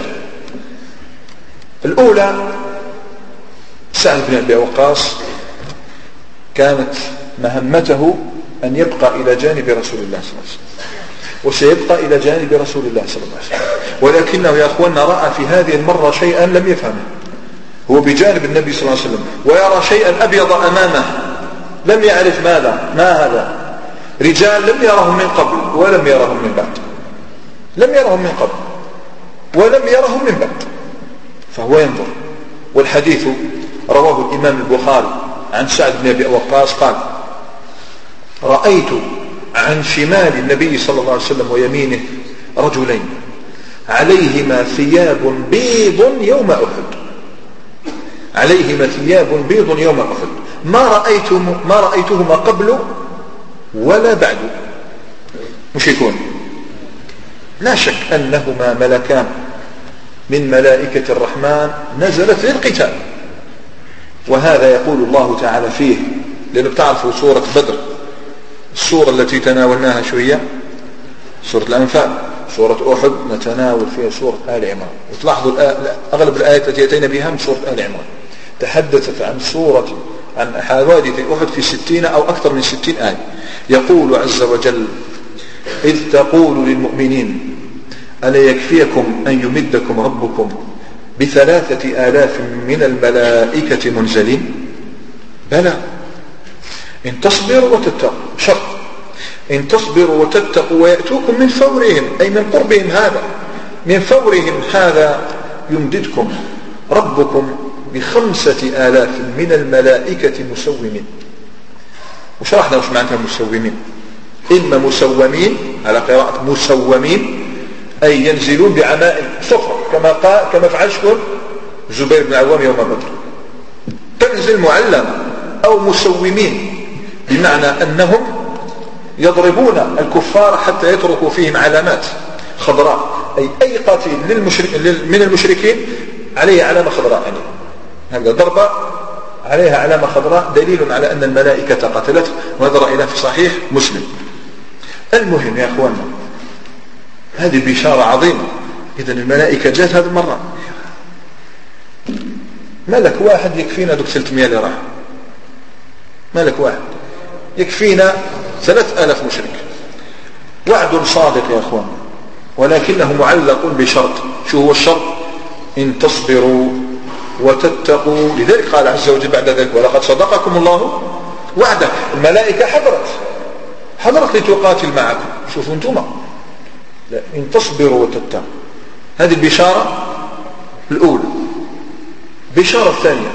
الأولى سعد بن أبي وقاص كانت مهمته أن يبقى إلى جانب رسول الله صلى الله عليه وسلم، وسيبقى إلى جانب رسول الله صلى الله عليه وسلم، ولكنه يا أخوانا رأى في هذه المرة شيئا لم يفهمه. هو بجانب النبي صلى الله عليه وسلم ويرى شيئا أبيض أمامه لم يعرف ماذا ما هذا. رجال لم يرهم من قبل ولم يرهم من بعد، لم يرهم من قبل ولم يرهم من بعد، فهو ينظر. والحديث رواه الإمام البخاري عن سعد بن أبي وقاص قال رأيت عن شمال النبي صلى الله عليه وسلم ويمينه رجلين عليهما ثياب بيض يوم أحد، عليهما ثياب بيض يوم أحد ما رأيت ما رأيتهما قبل ولا بعد. مش يكون لا شك أنهما ملكان من ملائكة الرحمن نزلت للقتال. وهذا يقول الله تعالى فيه، لأنه بتعرفوا سورة بدر السورة التي تناولناها شوية سورة الأنفال، سورة أحد نتناول فيها سورة آل عمران. وتلاحظوا أغلب الآيات التي أتينا بها من سورة آل عمران تحدثت عن سورة عن حوادث أحد في ستين أو أكثر من ستين آية. يقول عز وجل إذ تقول للمؤمنين ألا يكفيكم أن يمدكم ربكم بثلاثة آلاف من الملائكة منزلين بلى إن تصبروا وتتقوا. شرط إن تصبروا وتتقوا ويأتوكم من فورهم أي من قربهم هذا من فورهم هذا يمددكم ربكم بخمسة آلاف من الملائكة مسومين. وشرحنا وش معنى مسومين. إما مسومين على قراءة مسومين أي ينزلون بعمائم صفر كما قال كما فعل شكون زبير بن العوام يوم بدر، تنزل معلمة. أو مسومين بمعنى أنهم يضربون الكفار حتى يتركوا فيهم علامات خضراء، أي أي قاتل للمشرك من المشركين عليه علامة خضراء، يعني هذا ضربة عليها علامة خضراء دليل على أن الملائكة قتلته، وهذا رأينا في صحيح مسلم. المهم يا أخواننا هذه بشارة عظيمة. إذن الملائكة جاءت هذه المرة، ملك واحد يكفينا دوك ثلاثمائة اللي راح، ملك واحد يكفينا ثلاث آلاف مشرك. وعد صادق يا أخوان، ولكنه معلق بشرط. شو هو الشرط؟ إن تصبروا وتتقوا. لذلك قال عز وجل بعد ذلك ولقد صدقكم الله وعده. الملائكة حضرت حضرت لتقاتل معكم. شوفوا انتم، لا إن تصبروا وتتقوا. هذه البشارة الأولى. بشارة الثانية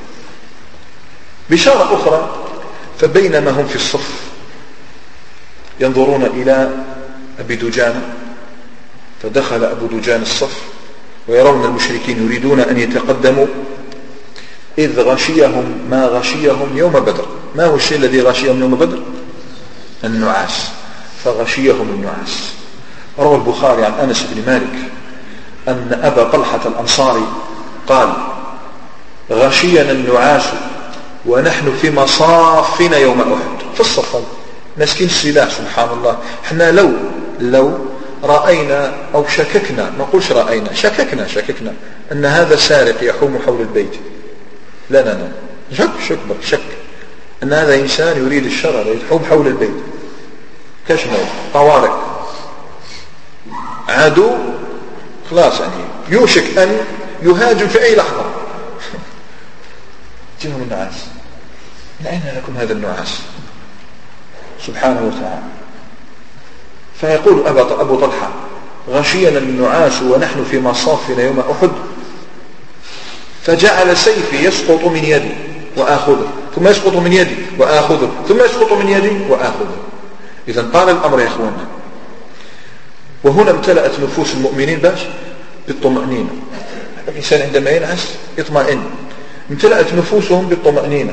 بشارة أخرى. فبينما هم في الصف ينظرون إلى أبي دجانة، فدخل أبو دجانة الصف ويرون المشركين يريدون أن يتقدموا، إذ غشيهم ما غشيهم يوم بدر. ما هو الشيء الذي غشيهم يوم بدر؟ النعاس. فغشيهم النعاس. روى البخاري عن أنس بن مالك أن أبا طلحة الأنصاري قال غشينا النعاس ونحن في مصافنا يوم أحد. في الصف مسكين السلاح سبحان الله. احنا لو لو رأينا أو شككنا، ما نقولش رأينا، شككنا شككنا أن هذا سارق يحوم حول البيت، لا لا لا شك شك شك أن هذا إنسان يريد الشر يحوم حول البيت، كشمل طوارئ عدو خلاص، يعني يوشك أن يهاجم في أي لحظة. جئهم النعاس. من أين لكم هذا النعاس؟ سبحانه وتعالى. فيقول أبو طلحة غشينا النعاس ونحن في مصافنا يوم أحد، فجعل سيفي يسقط من يدي وآخذه، ثم يسقط من يدي وآخذه، ثم يسقط من يدي وآخذه. إذن طال الأمر يا أخواننا. وهنا امتلأت نفوس المؤمنين باش بالطمأنينة. الإنسان عندما ينعس يطمئن. امتلأت نفوسهم بالطمأنينة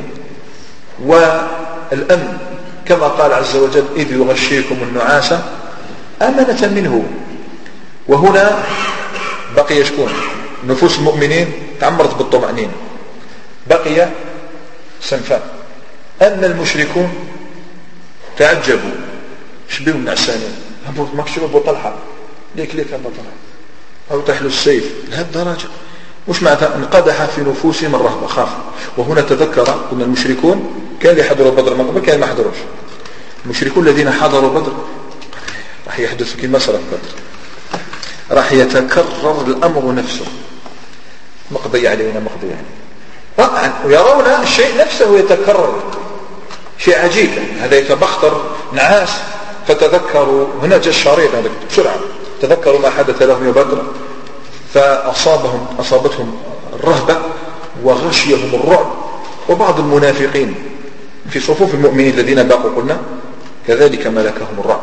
والأمن، كما قال عز وجل إذ يغشيكم النعاس أمنة منه. وهنا بقي شكون؟ نفوس المؤمنين تعمرت بالطمأنينة، بقي سنفان. أما المشركون تعجبوا، شبهوا النعسانين. مكشوف أبو طلحة ليك ليك أبو طلحة أو تحلو السيف لهذه الدرجة. مش معناتها انقدح في نفوسهم الرهبة، خاف. وهنا تذكر أن المشركون كان اللي حضروا بدر من قبل كان ما حضروش. المشركون الذين حضروا بدر راح يحدث كما صار في بدر، راح يتكرر الأمر نفسه، مقضي علينا مقضي علينا، ويرون الشيء نفسه يتكرر، شيء عجيب. هذا يتبختر نعاس. فتذكروا هنا جاء الشريط هذا بسرعة، تذكروا ما حدث لهم يا بدر، فأصابهم أصابتهم الرهبة وغشيهم الرعب. وبعض المنافقين في صفوف المؤمنين الذين باقوا قلنا كذلك ملكهم الرعب.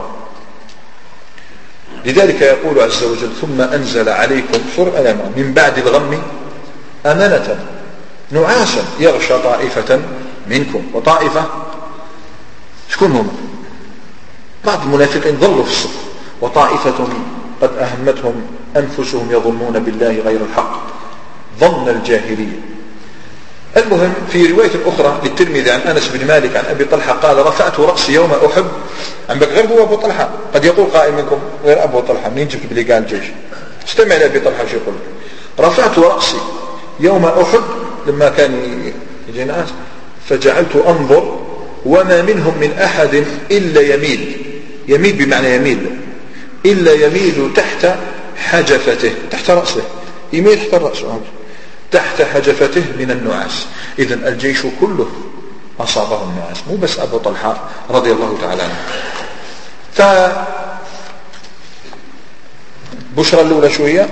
لذلك يقول عز وجل ثم أنزل عليكم سرعة من بعد الغم أمنة نعاسا يغشى طائفة منكم وطائفة. شكون هم؟ بعض المنافقين ظلوا في الصف، وطائفة قد أهمتهم أنفسهم يظنون بالله غير الحق ظن الجاهلية. المهم في رواية أخرى للترمذي عن أنس بن مالك عن أبي طلحة قال رفعت رأسي يوم أحد. عم بك غير هو أبو طلحة، قد يقول قائل منكم غير أبو طلحة منين جبت بلقاء الجيش؟ استمع لأبي طلحة شو يقول. رفعت رأسي يوم أحد لما كان يجي ناس، فجعلت أنظر وما منهم من أحد إلا يميل، يميل بمعنى يميل، إلا يميل تحت حجفته، تحت رأسه، يميل تحت رأسه، تحت حجفته من النعاس. إذن الجيش كله أصابه النعاس، مو بس أبو طلحة رضي الله تعالى عنه. فبشرى الأولى شوية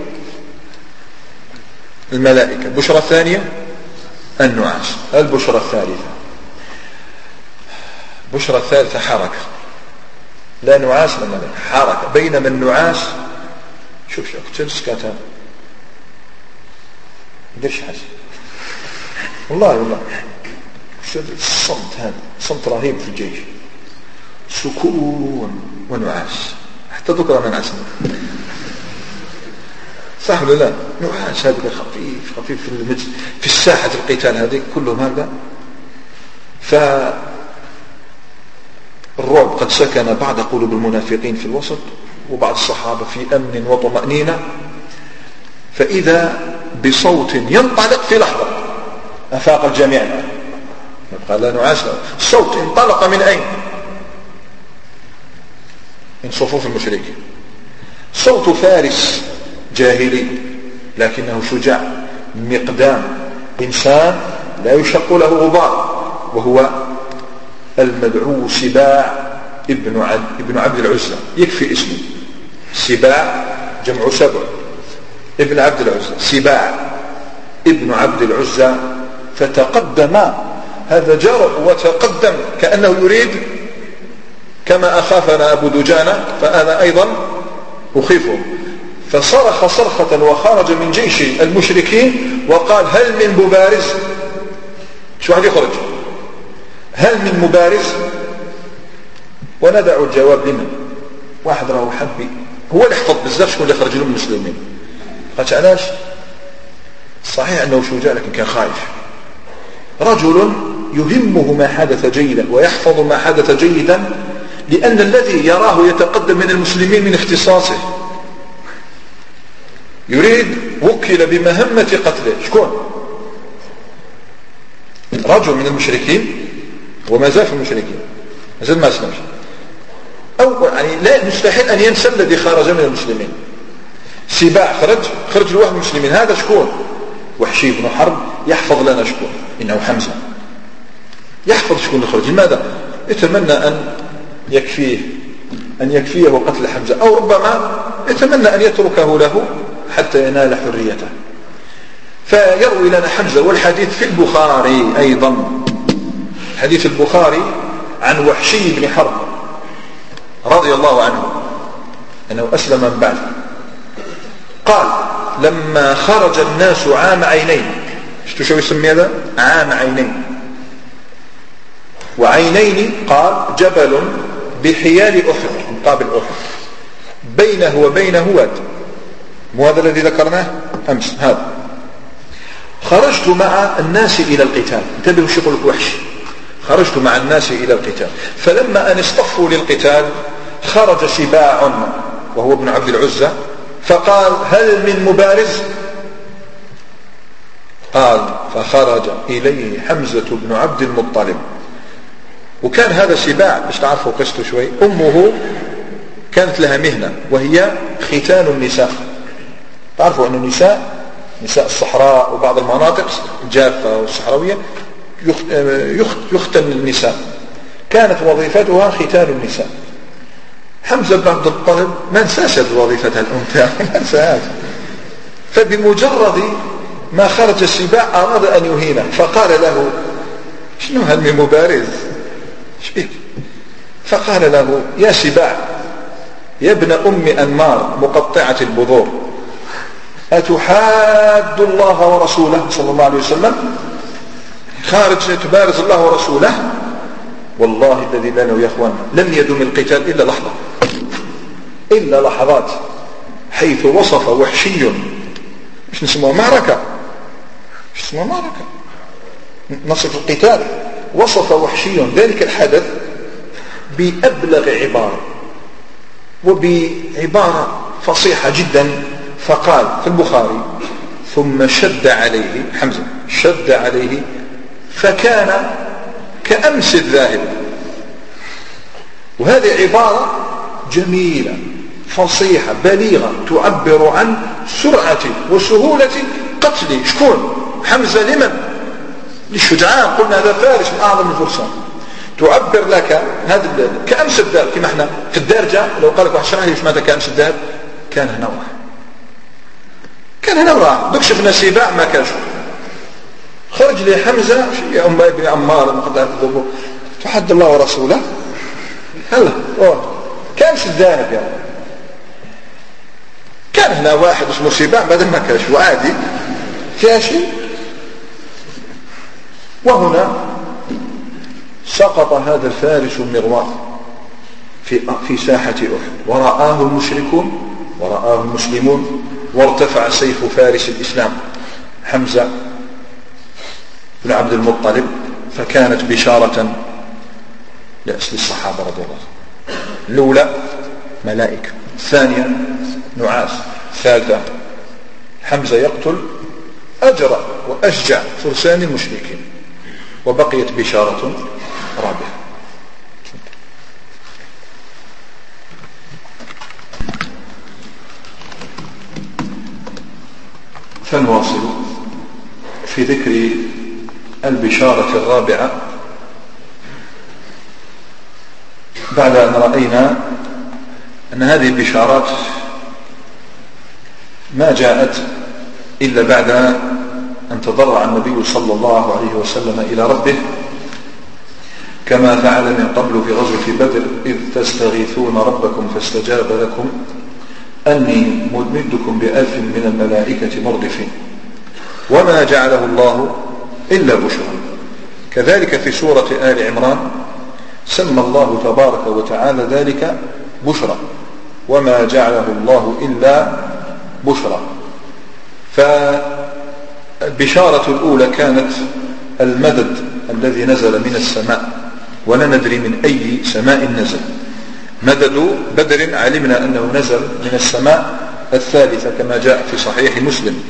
الملائكة، البشرى الثانية النعاس، البشرى الثالثة البشرى الثالثة حركة، لا نعاس ولا ملائكة، حركة. بينما النعاس شوف شوف تلس كاتان مديرش حاجة والله والله الصمت، هذا صمت رهيب في الجيش، سكون ونعاس، حتى ذكر من عسل صح ولا لا؟ نعاس هذا خفيف خفيف في المجلس في الساحة القتال هذه كلهم هذا. فالرعب قد سكن بعض قلوب المنافقين في الوسط، وبعض الصحابة في أمن وطمأنينة، فإذا بصوت ينطلق في لحظة أفاق الجميع، قال لا نعاس. الصوت انطلق من أين؟ من صفوف المشركين. صوت فارس جاهلي لكنه شجاع مقدام، إنسان لا يشق له غبار، وهو المدعو سباع ابن عبد, ابن عبد العزة، يكفي اسمه سباع جمع سبع ابن عبد العزة، سباع ابن عبد العزة. فتقدم هذا جرب وتقدم كأنه يريد كما أخافنا أبو دجانة فأنا أيضا أخيفه، فصرخ صرخة وخرج من جيش المشركين وقال هل من مبارز؟ شو واحد يخرج هل من مبارز؟ وندع الجواب لمن؟ واحد راه حبي هو اللي حفظ بزاف شكون اللي خرج له من المسلمين. قالت علاش؟ صحيح أنه شجاع لكن كان خايف، رجل يهمه ما حدث جيدا ويحفظ ما حدث جيدا، لأن الذي يراه يتقدم من المسلمين من اختصاصه، يريد وكل بمهمة قتله. شكون؟ رجل من المشركين وما زال في المشركين، ما زال ما أسلمش، أو يعني لا مستحيل أن ينسى الذي خرج من المسلمين. سباع خرج خرج لواحد من المسلمين، هذا شكون؟ وحشي بن حرب يحفظ لنا شكون؟ إنه حمزة، يحفظ شكون خرج. لماذا؟ يتمنى أن يكفيه أن يكفيه قتل حمزة، أو ربما يتمنى أن يتركه له حتى ينال حريته. فيروي لنا حمزة، والحديث في البخاري أيضا، حديث البخاري عن وحشي بن حرب رضي الله عنه أنه أسلم من بعد. قال لما خرج الناس عام عينين، شفتوا شو يسمي هذا؟ عام عينين، وعينين قال جبل بحيال أحد مقابل أحد، بينه وبينه واد، مو هذا الذي ذكرناه أمس. هذا خرجت مع الناس إلى القتال، انتبهوا شو يقول لك وحش، خرجت مع الناس إلى القتال، فلما أن اصطفوا للقتال خرج سباع وهو ابن عبد العزة فقال هل من مبارز؟ قال فخرج إليه حمزة بن عبد المطلب. وكان هذا سباع باش تعرفوا قصته شوي، أمه كانت لها مهنة وهي ختان النساء. تعرفوا أن النساء نساء الصحراء وبعض المناطق الجافة والصحراوية يختن النساء، كانت وظيفتها ختان النساء. حمزة بن عبد المطلب ما انساش وظيفتها الأنثى ما انساهاش، فبمجرد ما خرج السباع أراد أن يهينه، فقال له شنو هل من مبارز؟ شبيك؟ فقال له يا سباع يا ابن أم أنمار مقطعة البذور، أتحاد الله ورسوله صلى الله عليه وسلم؟ خارج تبارز الله ورسوله؟ والله الذي لا نوى يا أخوان لم يدم القتال إلا لحظة، إلا لحظات، حيث وصف وحشي مش نسموها معركة، مش نسموها معركة، نصف القتال، وصف وحشي ذلك الحدث بأبلغ عبارة وبعبارة فصيحة جدا. فقال في البخاري ثم شد عليه حمزة، شد عليه فكان كأمس الذاهب. وهذه عبارة جميلة فصيحة بليغة تعبر عن سرعة وسهولة قتل شكون؟ حمزة. لمن؟ للشجعان، قلنا هذا فارس من أعظم الفرسان. تعبر لك هذا كأمس الدار. كما احنا في الدارجة لو قال لك واحد شرح لي واش ماذا كأمس الدار، كان هنا واحد، كان هنا واحد دوك شفنا سباع ما كانش. خرج لي حمزة شيء أم ابن عمار مقدار ذبه تحد الله ورسوله هلا كان سدانك يعني. كان هنا واحد اسمه سباع بدل ما كانش وعادي فيها شيء. وهنا سقط هذا الفارس المغوار في في ساحة أحد ورآه المشركون ورآه المسلمون، وارتفع سيف فارس الإسلام حمزة بن عبد المطلب، فكانت بشارة لأسل الصحابة رضي الله عنهم. الأولى ملائكة، الثانية نعاس، الثالثة حمزة يقتل أجرى وأشجع فرسان المشركين، وبقيت بشارة رابعة. فنواصل في ذكر البشارة الرابعة بعد أن رأينا أن هذه البشارات ما جاءت إلا بعد أن تضرع النبي صلى الله عليه وسلم إلى ربه، كما فعل من قبل في غزوة بدر إذ تستغيثون ربكم فاستجاب لكم أني ممدكم بألف من الملائكة مردفين، وما جعله الله إلا بشرى. كذلك في سورة آل عمران سمى الله تبارك وتعالى ذلك بشرى، وما جعله الله إلا بشرى. فالبشارة الأولى كانت المدد الذي نزل من السماء، ولا ندري من أي سماء نزل. مدد بدر علمنا أنه نزل من السماء الثالثة كما جاء في صحيح مسلم.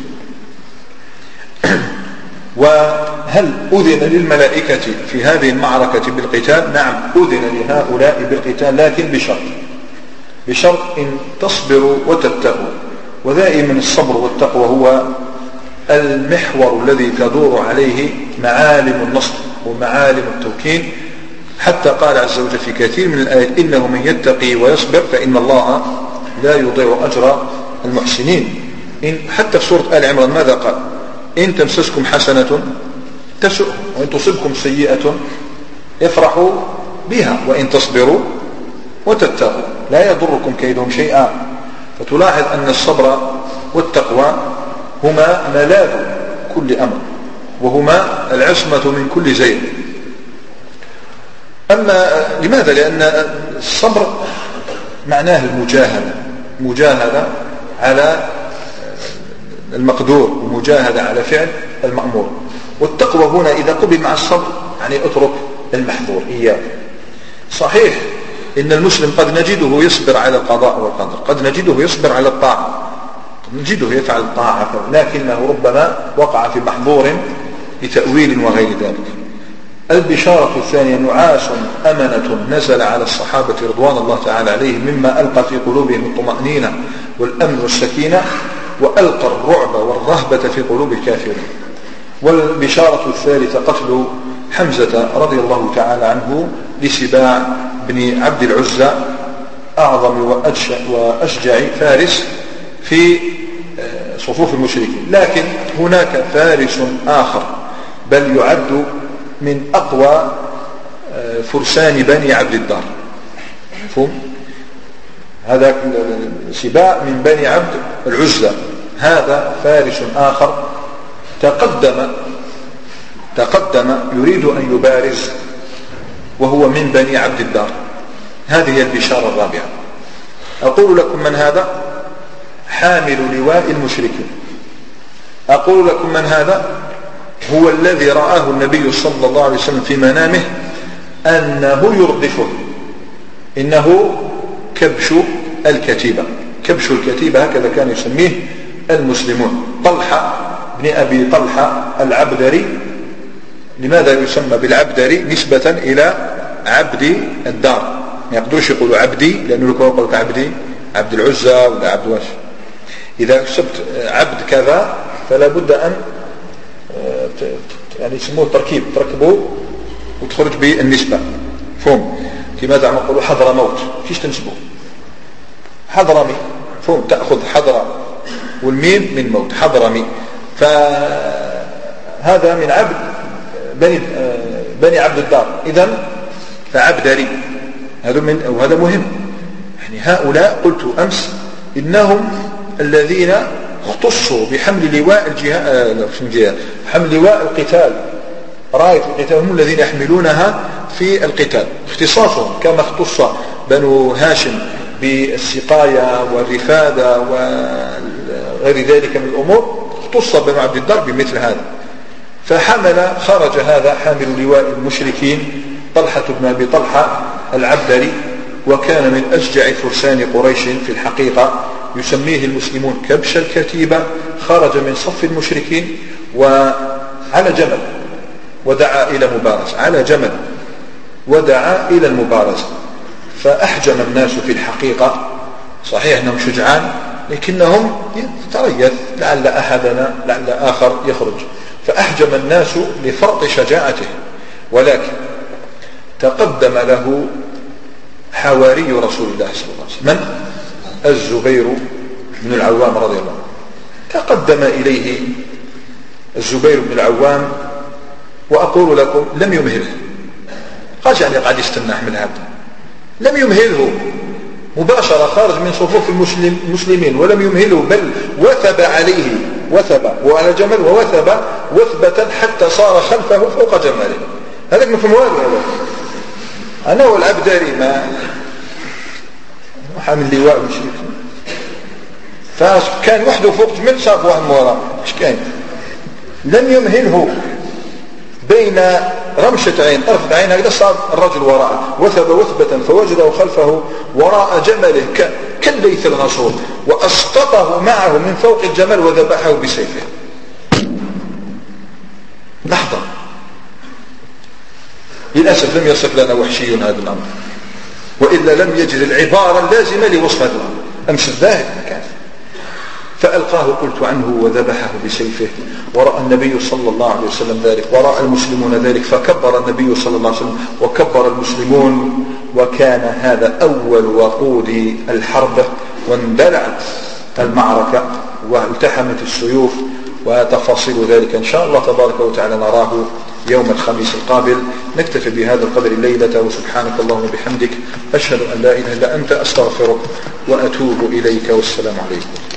وهل أذن للملائكة في هذه المعركة بالقتال؟ نعم أذن لهؤلاء بالقتال، لكن بشرط بشرط إن تصبروا وتتقوا. ودائما الصبر والتقوى هو المحور الذي تدور عليه معالم النصر ومعالم التمكين. حتى قال عز وجل في كثير من الآيات إنه من يتقي ويصبر فإن الله لا يضيع أجر المحسنين. إن حتى في سورة آل عمران ماذا قال؟ إن تمسسكم حسنة تسؤهم وإن تصبكم سيئة يفرحوا بها وإن تصبروا وتتقوا لا يضركم كيدهم شيئا. فتلاحظ أن الصبر والتقوى هما ملاذ كل أمر، وهما العصمة من كل زيغ. أما لماذا؟ لأن الصبر معناه المجاهدة، مجاهدة على المقدور ومجاهدة على فعل المأمور. والتقوى هنا إذا قبل مع الصبر يعني اترك المحظور إياه. صحيح إن المسلم قد نجده يصبر على القضاء والقدر، قد نجده يصبر على الطاعة، قد نجده يفعل الطاعة، لكنه ربما وقع في محظور لتأويل وغير ذلك. البشارة الثانية نعاس أمنة نزل على الصحابة رضوان الله تعالى عليهم مما ألقى في قلوبهم الطمأنينة والأمن والسكينة، وألقى الرعب والرهبة في قلوب الكافرين. والبشارة الثالثة قتل حمزة رضي الله تعالى عنه لسباع بن عبد العزى أعظم وأشجع فارس في صفوف المشركين. لكن هناك فارس آخر بل يعد من أقوى فرسان بني عبد الدار، مفهوم؟ هذا سباع من بني عبد العزى، هذا فارس آخر تقدم تقدم يريد أن يبارز وهو من بني عبد الدار. هذه هي البشارة الرابعة. أقول لكم من هذا؟ حامل لواء المشركين. أقول لكم من هذا؟ هو الذي رآه النبي صلى الله عليه وسلم في منامه أنه يردفه، إنه كبش الكتيبة. كبش الكتيبة هكذا كان يسميه المسلمون. طلحة بن أبي طلحة العبدري. لماذا يسمى بالعبدري؟ نسبة إلى عبد الدار، ما يقدرش يقولوا عبدي لأنه لكم يقولك عبدي عبد العزى ولا عبد واش. إذا كسبت عبد كذا فلا بد أن يعني يسموه تركيب، تركبوه وتخرج به النسبة. فهم كما زعما نقولوا حضر موت كيش تنسبوا حضرمي فهم تأخذ حضر والميم من موت حضرمي. فهذا من عبد بني بني عبد الدار إذن فعبدري هذا من وهذا مهم. يعني هؤلاء قلت أمس إنهم الذين اختصوا بحمل لواء الجهاد حمل لواء القتال راية القتال هم الذين يحملونها في القتال اختصاصهم كما اختص بنو هاشم بالسقاية والرفادة وغير ذلك من الأمور اختص بنو عبد الدار بمثل هذا. فحمل خرج هذا حامل لواء المشركين طلحة بن أبي طلحة العبدري وكان من أشجع فرسان قريش في الحقيقة يسميه المسلمون كبش الكتيبة. خرج من صف المشركين وعلى جمل ودعا إلى مبارزة على جمل ودعا إلى المبارزة فأحجم الناس في الحقيقة. صحيح أنهم شجعان لكنهم تريث لعل أحدنا لعل آخر يخرج فأحجم الناس لفرط شجاعته. ولكن تقدم له حواري رسول الله صلى الله عليه وسلم من؟ الزبير بن العوام رضي الله عنه. تقدم إليه الزبير بن العوام وأقول لكم لم يمهله قال يعني قاعد يستنى أحمل هذا لم يمهله مباشرة خارج من صفوف المسلمين ولم يمهله بل وثب عليه وثب وعلى جمل ووثب وثبة حتى صار خلفه فوق جماله. هذا من فمواله هذا أنا والعبداري ما حامل لواء المشرك فكان وحده فوق جمل صاف واحد موراه ايش كان لم يمهله بين رمشة عين طرف عين هكذا صار الرجل وراءه وثب وثبة فوجده خلفه وراء جمله كالليث الغصور وأسقطه معه من فوق الجمل وذبحه بسيفه. لحظة للأسف لم يصف لنا وحشي هذا الأمر وإلا لم يجد العبارة اللازمة لوصف هذا الأمر. أمس الذاهب كان فألقاه قلت عنه وذبحه بسيفه ورأى النبي صلى الله عليه وسلم ذلك ورأى المسلمون ذلك فكبر النبي صلى الله عليه وسلم وكبر المسلمون وكان هذا أول وقود الحرب واندلعت المعركة والتحمت السيوف وتفاصيل ذلك إن شاء الله تبارك وتعالى نراه يوم الخميس القابل. نكتفي بهذا القدر الليلة وسبحانك اللهم وبحمدك أشهد أن لا إله إلا أنت أستغفرك وأتوب إليك والسلام عليكم.